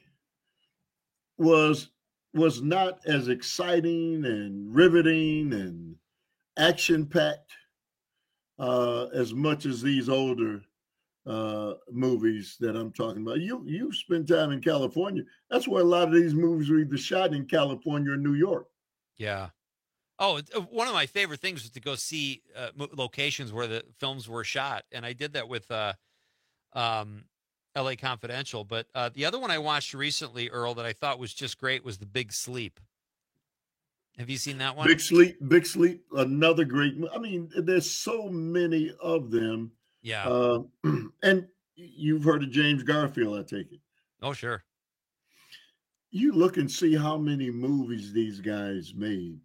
was was not as exciting and riveting and action packed uh, as much as these older uh, movies that I'm talking about. You you spend time in California. That's where a lot of these movies were either shot in California or New York. Yeah. Oh, it- uh, one of my favorite things was to go see uh, mo- locations where the films were shot, and I did that with uh, um, L A Confidential. But uh, the other one I watched recently, Earl, that I thought was just great was The Big Sleep. Have you seen that one? Big Sleep, Big Sleep, another great. mo- I mean, there's so many of them. Yeah. Uh, and you've heard of James Garfield, I take it. Oh, sure. You look and see how many movies these guys made.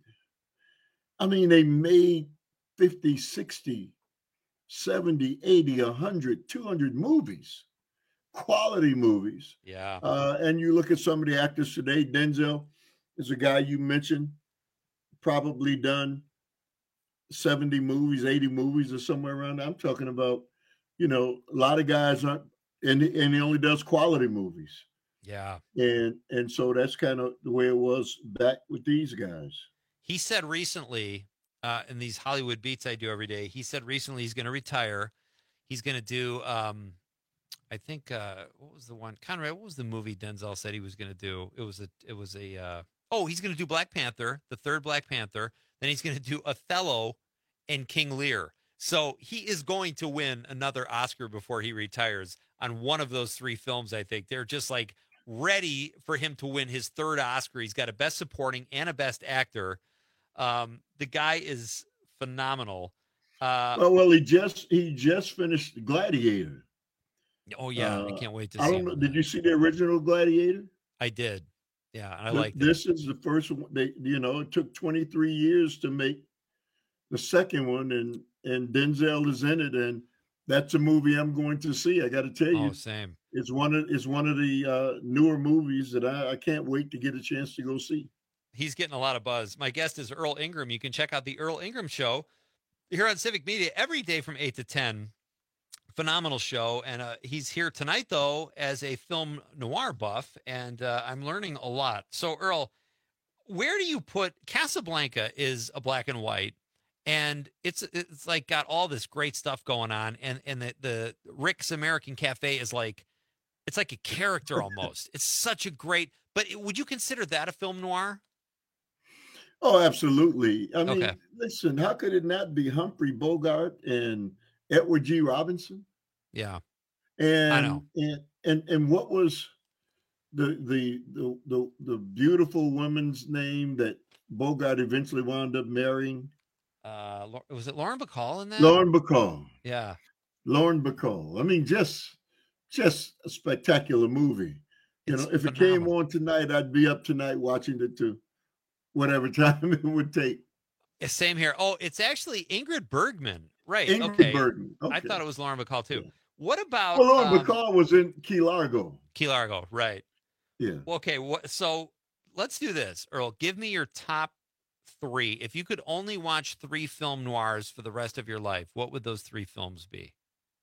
I mean, they made fifty, sixty, seventy, eighty, one hundred, two hundred movies, quality movies. Yeah. Uh, and you look at some of the actors today, Denzel is a guy you mentioned, probably done seventy movies, eighty movies or somewhere around there. I'm talking about, you know, a lot of guys aren't, and, and he only does quality movies. Yeah. And and so that's kind of the way it was back with these guys. He said recently, uh, in these Hollywood beats I do every day, he said recently he's going to retire. He's going to do, um, I think, uh, what was the one? Conrad, what was the movie Denzel said he was going to do? It was a, it was a, uh, oh, he's going to do Black Panther, the third Black Panther. Then he's going to do Othello and King Lear. So he is going to win another Oscar before he retires on one of those three films, I think. They're just like ready for him to win his third Oscar. He's got a Best Supporting and a Best Actor. Um, the guy is phenomenal. Uh, Oh well, he just he just finished Gladiator. oh, yeah. I Uh, can't wait to I see don't him know. in Did that. you see the original Gladiator? I did. Yeah, I Th- like this is the first one. They, you know, it took twenty-three years to make the second one, and and Denzel is in it, and that's a movie I'm going to see. I got to tell you, Oh, same. it's one of it's one of the uh, newer movies that I, I can't wait to get a chance to go see. He's getting a lot of buzz. My guest is Earl Ingram. You can check out the Earl Ingram Show here on Civic Media every day from eight to ten. Phenomenal show. And uh, he's here tonight, though, as a film noir buff, and uh, I'm learning a lot. So, Earl, where do you put Casablanca is a black and white, and it's it's like got all this great stuff going on, and and the, the Rick's American Cafe is like, it's like a character almost. It's such a great, but would you consider that a film noir? Oh, absolutely. I mean, Okay. listen, how could it not be Humphrey Bogart and Edward G. Robinson? Yeah. And I know. and and and what was the the the the, the beautiful woman's name that Bogart eventually wound up marrying? Uh, Lau- was it Lauren Bacall in that? Lauren Bacall. Yeah. Lauren Bacall. I mean, just just a spectacular movie. You It's know, if it came on tonight, I'd be up tonight watching it too, whatever time it would take. Yeah, same here. Oh, it's actually Ingrid Bergman. Right. Ingrid okay. Bergman. I Okay. thought it was Lauren Bacall too. What about Well, Lauren um, Bacall was in Key Largo. Key Largo? Right. Yeah. Well, okay. What? So let's do this, Earl. Give me your top three. If you could only watch three film noirs for the rest of your life, what would those three films be?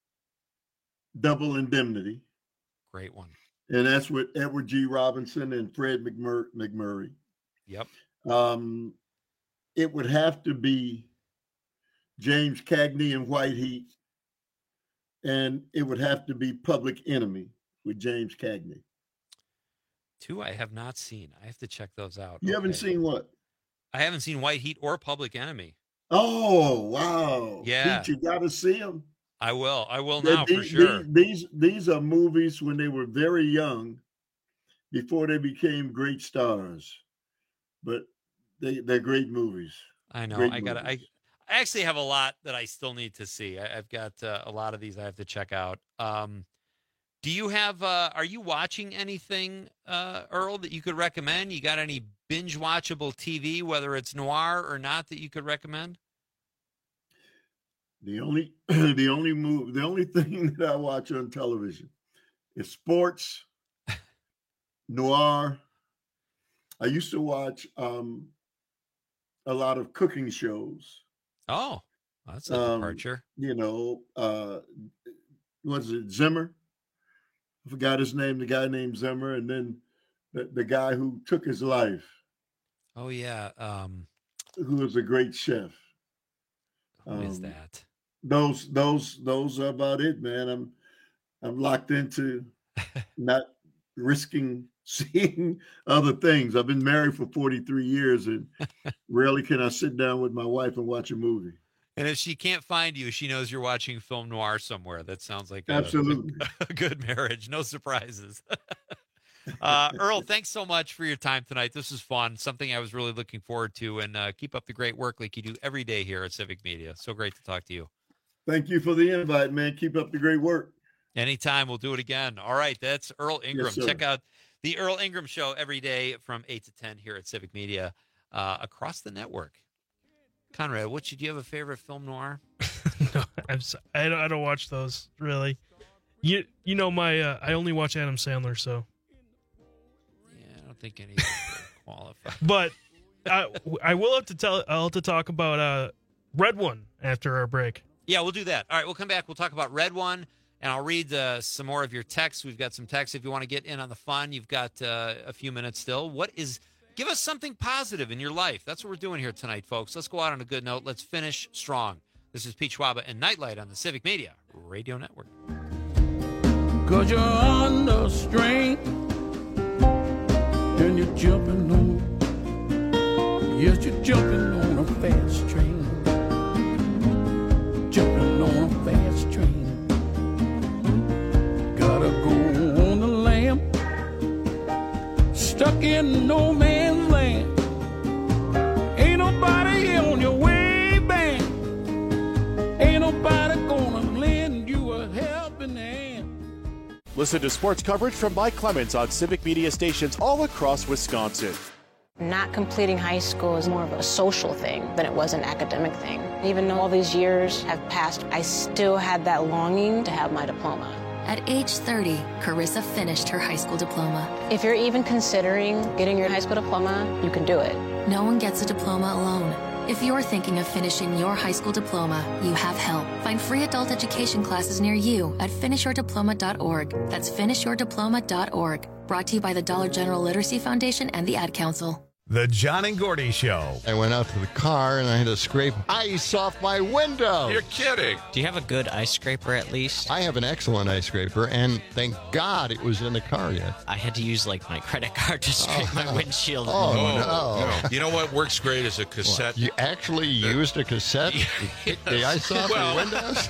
Double Indemnity. Great one. And that's with Edward G. Robinson and Fred McMur- McMurray. Yep. Um, it would have to be James Cagney and White Heat. and it would have to be Public Enemy with James Cagney. Two I have not seen. I have to check those out. You okay. haven't seen what? I haven't seen White Heat or Public Enemy. Oh, wow. Yeah. Pete, you got to see them. I will. I will Yeah, now the- for sure. the- These, these are movies when they were very young, before they became great stars. But they, they're great movies. I know. Great I got. I, movies. I actually have a lot that I still need to see. I, I've got uh, a lot of these I have to check out. Um, do you have? Uh, are you watching anything, uh, Earl, that you could recommend? You got any binge watchable T V, whether it's noir or not, that you could recommend? The only, the only move, the only thing that I watch on television is sports, noir. I used to watch um, a lot of cooking shows. Oh, that's a Um, departure. You know, uh, was it Zimmer? I forgot his name. The guy named Zimmer, and then the, the guy who took his life, Oh yeah. Um, who was a great chef. who is Um, that? Those, those, those are about it, man. I'm, I'm locked into not risking seeing other things. I've been married for forty-three years, and rarely can I sit down with my wife and watch a movie. And if she can't find you, she knows you're watching film noir somewhere. That sounds like a, Absolutely. a good marriage. No surprises. uh, Earl, thanks so much for your time tonight. This was fun. Something I was really looking forward to. And uh, keep up the great work like you do every day here at Civic Media. So great to talk to you. Thank you for the invite, man. Keep up the great work. Anytime. We'll do it again. All right. That's Earl Ingram. sir. Check out the Earl Ingram Show every day from eight to ten here at Civic Media uh, across the network. Conrad, what do you have a favorite film noir? no, I'm, s- I don't. I don't watch those really. You you know my. Uh, I only watch Adam Sandler. So, Yeah, I don't think any of them qualify. but I I will have to tell. I'll have to talk about uh Red One after our break. Yeah, we'll do that. All right, we'll come back. We'll talk about Red One, and I'll read uh, some more of your texts. We've got some texts. If you want to get in on the fun, you've got uh, a few minutes still. What is? Give us something positive in your life. That's what we're doing here tonight, folks. Let's go out on a good note. Let's finish strong. This is Pete Schwaba and Nightlight on the Civic Media Radio Network. Cause you're under strain and you're jumping on, yes, you're jumping on a fast train, jumping on a fast train. Gotta go on the lam, stuck in no man's land. Ain't nobody on your way back. Ain't nobody gonna lend you a helping hand. Listen to sports coverage from Mike Clemens on Civic Media stations all across Wisconsin. Not completing high school is more of a social thing than it was an academic thing. Even though all these years have passed, I still had that longing to have my diploma. At age thirty, Carissa finished her high school diploma. If you're even considering getting your high school diploma, you can do it. No one gets a diploma alone. If you're thinking of finishing your high school diploma, you have help. Find free adult education classes near you at finish your diploma dot org. That's finish your diploma dot org. Brought to you by the Dollar General Literacy Foundation and the Ad Council. The John and Gordy Show. I went out to the car and I had to scrape ice off my window. You're kidding. Do you have a good ice scraper at least? I have an excellent ice scraper, and thank God it was in the car yet. I had to use like my credit card to scrape my windshield. Oh, Oh, no. no. You know what works great is a cassette. You actually used a cassette to kick the ice off Well, your windows?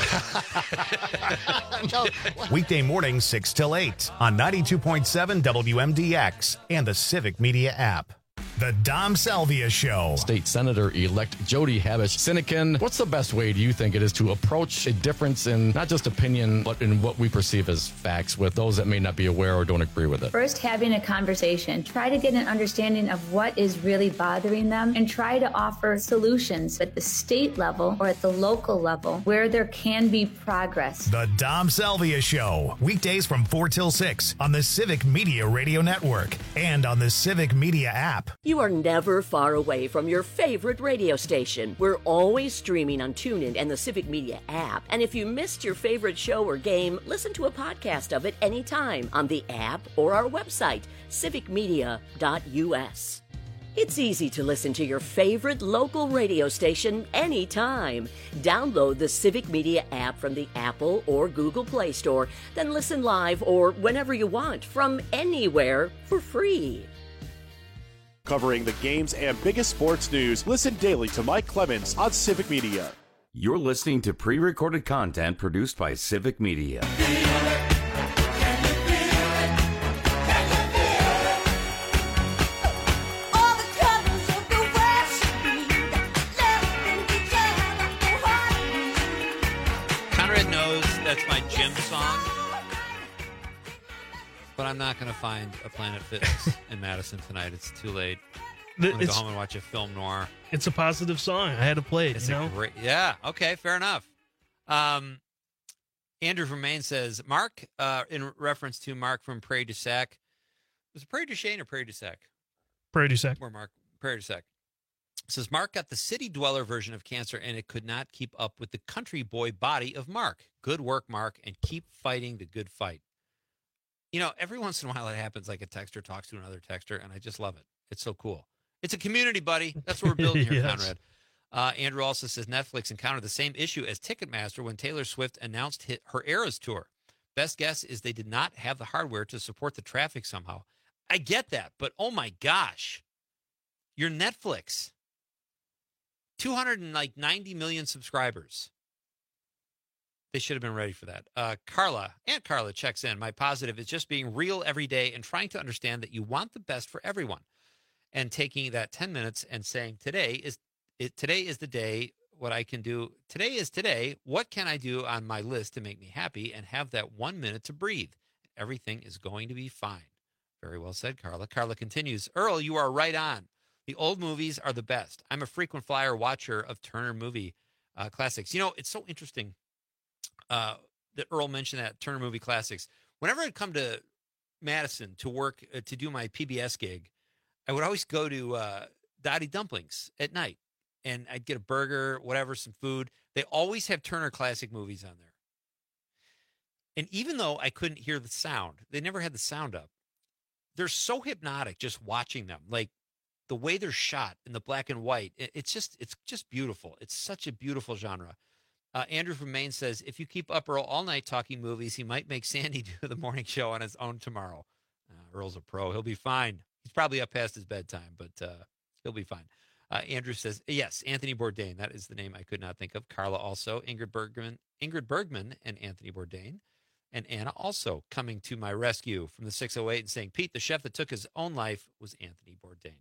Yeah. Weekday mornings six till eight on ninety-two point seven W M D X and the Civic Media app. The Dom Salvia Show. State Senator-elect Jody Habush-Sinekin, what's the best way do you think it is to approach a difference in not just opinion, but in what we perceive as facts with those that may not be aware or don't agree with it? First, having a conversation. Try to get an understanding of what is really bothering them and try to offer solutions at the state level or at the local level where there can be progress. The Dom Salvia Show. Weekdays from four till six on the Civic Media Radio Network and on the Civic Media app. You are never far away from your favorite radio station. We're always streaming on TuneIn and the Civic Media app. And if you missed your favorite show or game, listen to a podcast of it anytime on the app or our website, civic media dot U S. It's easy to listen to your favorite local radio station anytime. Download the Civic Media app from the Apple or Google Play Store, then listen live or whenever you want from anywhere for free. Covering the games and biggest sports news, listen daily to Mike Clemens on Civic Media. You're listening to pre-recorded content produced by Civic Media. Conrad knows that's my gym song, but I'm not going to find a Planet Fitness in Madison tonight. It's too late. I'm going to go home and watch a film noir. It's a positive song. I had to play it, It's you a know? great, yeah, okay, fair enough. Um, Andrew from Maine says, Mark, uh, in reference to Mark from Prairie du Sac, was it Prairie du Chien or Prairie du Sac? Prairie du Sac. Where Mark, Prairie du Sac. Says, Mark got the city dweller version of cancer, and it could not keep up with the country boy body of Mark. Good work, Mark, and keep fighting the good fight. You know, every once in a while it happens like a texter talks to another texter, and I just love it. It's so cool. It's a community, buddy. That's what we're building here, Yes. Conrad. Uh, Andrew also says Netflix encountered the same issue as Ticketmaster when Taylor Swift announced hit her Eras tour. Best guess is they did not have the hardware to support the traffic somehow. I get that, but oh my gosh, you're Netflix. two hundred ninety million subscribers. They should have been ready for that. Uh, Carla, Aunt Carla checks in. My positive is just being real every day and trying to understand that you want the best for everyone. And taking that ten minutes and saying, today is it, today is the day, what I can do. Today is today. What can I do on my list to make me happy and have that one minute to breathe? Everything is going to be fine. Very well said, Carla. Carla continues, Earl, you are right on. The old movies are the best. I'm a frequent flyer watcher of Turner movie uh, classics. You know, it's so interesting uh, that Earl mentioned that Turner movie classics. Whenever I'd come to Madison to work, uh, to do my P B S gig, I would always go to uh, Dottie Dumplings at night, and I'd get a burger, whatever, some food. They always have Turner classic movies on there. And even though I couldn't hear the sound, they never had the sound up. They're so hypnotic just watching them. Like, the way they're shot in the black and white, it, it's just it's just beautiful. It's such a beautiful genre. Uh, Andrew from Maine says, if you keep up Earl all night talking movies, he might make Sandy do the morning show on his own tomorrow. Uh, Earl's a pro. He'll be fine. He's probably up past his bedtime, but uh, he'll be fine. Uh, Andrew says, yes, Anthony Bourdain. That is the name I could not think of. Carla also. Ingrid Bergman, Ingrid Bergman and Anthony Bourdain. And Anna also coming to my rescue from the six oh eight and saying, Pete, the chef that took his own life was Anthony Bourdain.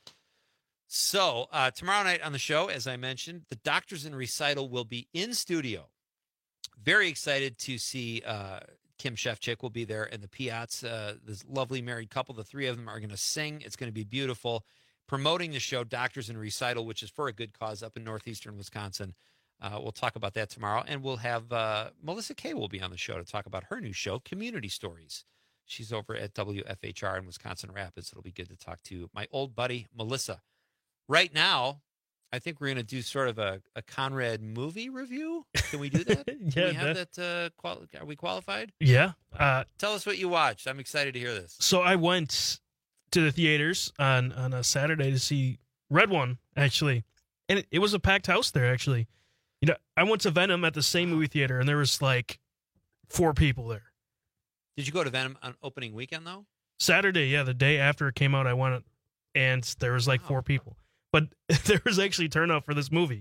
So uh, tomorrow night on the show, as I mentioned, the Doctors in Recital will be in studio. Very excited to see uh, Kim Shefchick will be there, and the Piats, uh, this lovely married couple. The three of them are going to sing. It's going to be beautiful. Promoting the show, Doctors in Recital, which is for a good cause up in northeastern Wisconsin. Uh, we'll talk about that tomorrow, and we'll have uh, Melissa Kay will be on the show to talk about her new show, Community Stories. She's over at W F H R in Wisconsin Rapids. It'll be good to talk to my old buddy, Melissa. Right now, I think we're going to do sort of a, a Conrad movie review. Can we do that? Can Yeah, we have that- that? Uh, quali- are we qualified? Yeah. Uh, Tell us what you watched. I'm excited to hear this. so I went to the theaters on, on a Saturday to see Red One, actually. And it, it was a packed house there, actually. You know, I went to Venom at the same movie theater, and there was like four people there. Did you go to Venom on opening weekend, though? Saturday, yeah, the day after it came out, I went, and there was like four people. But there was actually turnout for this movie.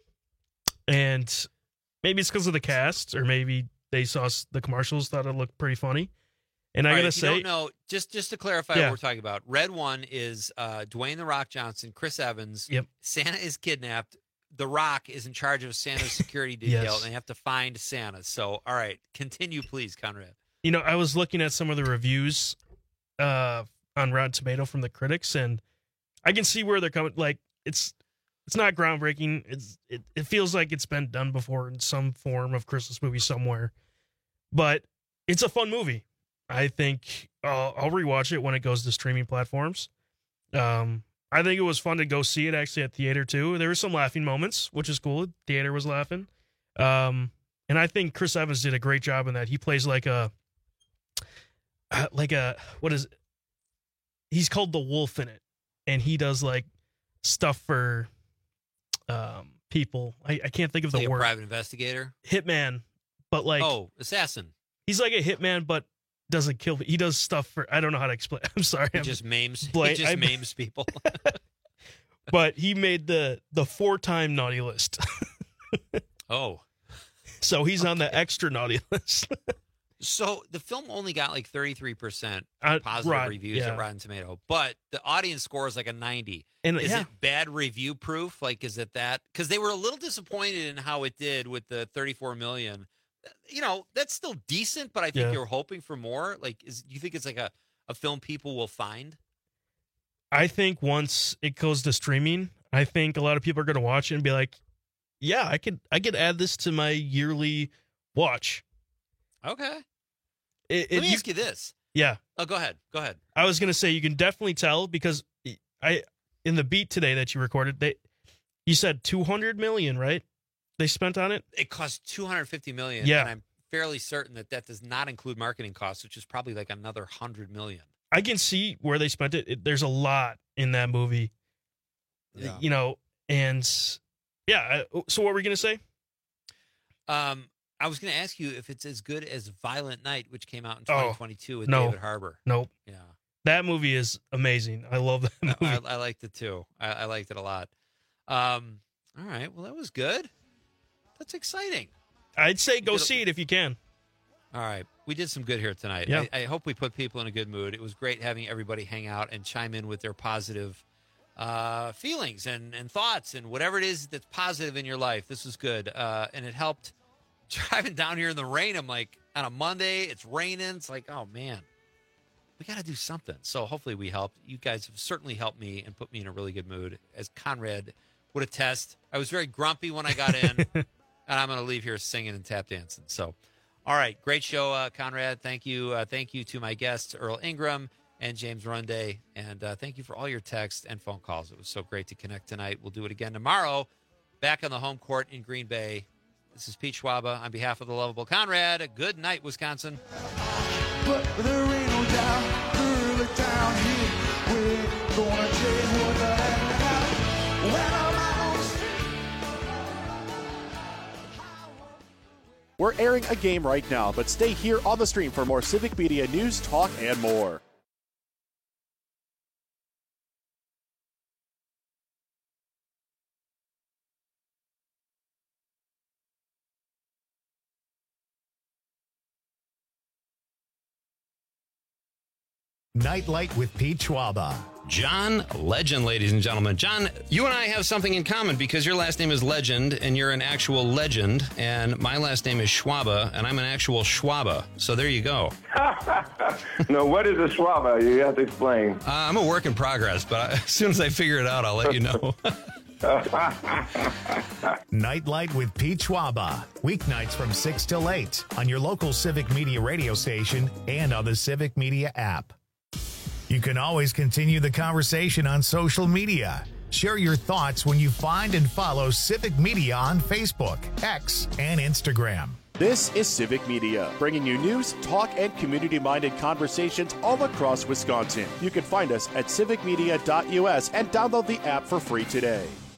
And maybe it's because of the cast, or maybe they saw s- the commercials, thought it looked pretty funny. And I All right, gotta if you say, don't know, just just to clarify Yeah. what we're talking about, Red One is uh, Dwayne the Rock Johnson, Chris Evans. Yep. Santa is kidnapped. The Rock is in charge of Santa's security detail, Yes. and they have to find Santa. So, all right, continue, please, Conrad. you know, I was looking at some of the reviews uh, on Rotten Tomato from the critics, and I can see where they're coming. Like, it's it's not groundbreaking. It's it, it feels like it's been done before in some form of Christmas movie somewhere, but it's a fun movie. I think uh, I'll rewatch it when it goes to streaming platforms. Um, I think it was fun to go see it actually at theater too. There were some laughing moments, which is cool. Theater was laughing. Um, and I think Chris Evans did a great job in that. He plays like a, uh, like a, what is it? He's called the wolf in it. and he does like stuff for um, people. I, I can't think of the like word. A private investigator, hitman, but like oh, assassin. He's like a hitman, but doesn't kill. He does stuff for. I don't know how to explain. I'm sorry. He I'm just maims. bla- he just I- maims people. But he made the the four time naughty list. Oh, so he's on the extra naughty list. so the film only got like thirty-three percent Uh, positive right, reviews yeah. at Rotten Tomato, but the audience score is like a ninety. And is yeah. it bad review proof? Like, is it that? Because they were a little disappointed in how it did with the thirty-four million. You know, that's still decent, but I think Yeah. they were hoping for more. Like, is you think it's like a, a film people will find? I think once it goes to streaming, I think a lot of people are going to watch it and be like, "Yeah, I could, I could add this to my yearly watch." Okay. It, Let it- me you- ask you this. Yeah, Oh, go ahead. Go ahead. I was going to say you can definitely tell because I in the beat today that you recorded, they you said two hundred million, right? They spent on it. It cost two hundred fifty million. Yeah. And I'm fairly certain that that does not include marketing costs, which is probably like another hundred million. I can see where they spent it. it there's a lot in that movie, Yeah. you know, and yeah. I- So what were we going to say? Um, I was going to ask you if it's as good as Violent Night, which came out in Oh, twenty twenty-two with no. David Harbour. Nope. Yeah. That movie is amazing. I love that movie. I, I liked it too. I, I liked it a lot. Um, all right. Well, that was good. That's exciting. I'd say go It'll- see it if you can. All right. We did some good here tonight. Yeah. I, I hope we put people in a good mood. It was great having everybody hang out and chime in with their positive uh, feelings and, and thoughts and whatever it is that's positive in your life. This was good. Uh, and it helped driving down here in the rain. I'm like, on a Monday, it's raining. It's like, oh, man, we got to do something. So hopefully we helped. You guys have certainly helped me and put me in a really good mood. As Conrad would attest, I was very grumpy when I got in, and I'm going to leave here singing and tap dancing. So, all right, great show, uh, Conrad. Thank you. Uh, thank you to my guests, Earl Ingram and James Runday. And uh, thank you for all your texts and phone calls. It was so great to connect tonight. We'll do it again tomorrow, back on the home court in Green Bay. This is Pete Schwaba on behalf of the lovable Conrad. Good night, Wisconsin. But there ain't no doubt, early down here, we're gonna change what the heck now. When I'm out on the street. We're airing a game right now, but stay here on the stream for more Civic Media news, talk, and more. Nightlight with Pete Schwaba. John Legend, ladies and gentlemen. John, you and I have something in common because your last name is Legend and you're an actual legend, and my last name is Schwaba and I'm an actual Schwaba. So there you go. No, what is a Schwaba? You have to explain. Uh, I'm a work in progress, but as soon as I figure it out, I'll let you know. Nightlight with Pete Schwaba. Weeknights from six till eight on your local Civic Media radio station and on the Civic Media app. You can always continue the conversation on social media. Share your thoughts when you find and follow Civic Media on Facebook, X, and Instagram. This is Civic Media, bringing you news, talk, and community-minded conversations all across Wisconsin. You can find us at civic media dot U S and download the app for free today.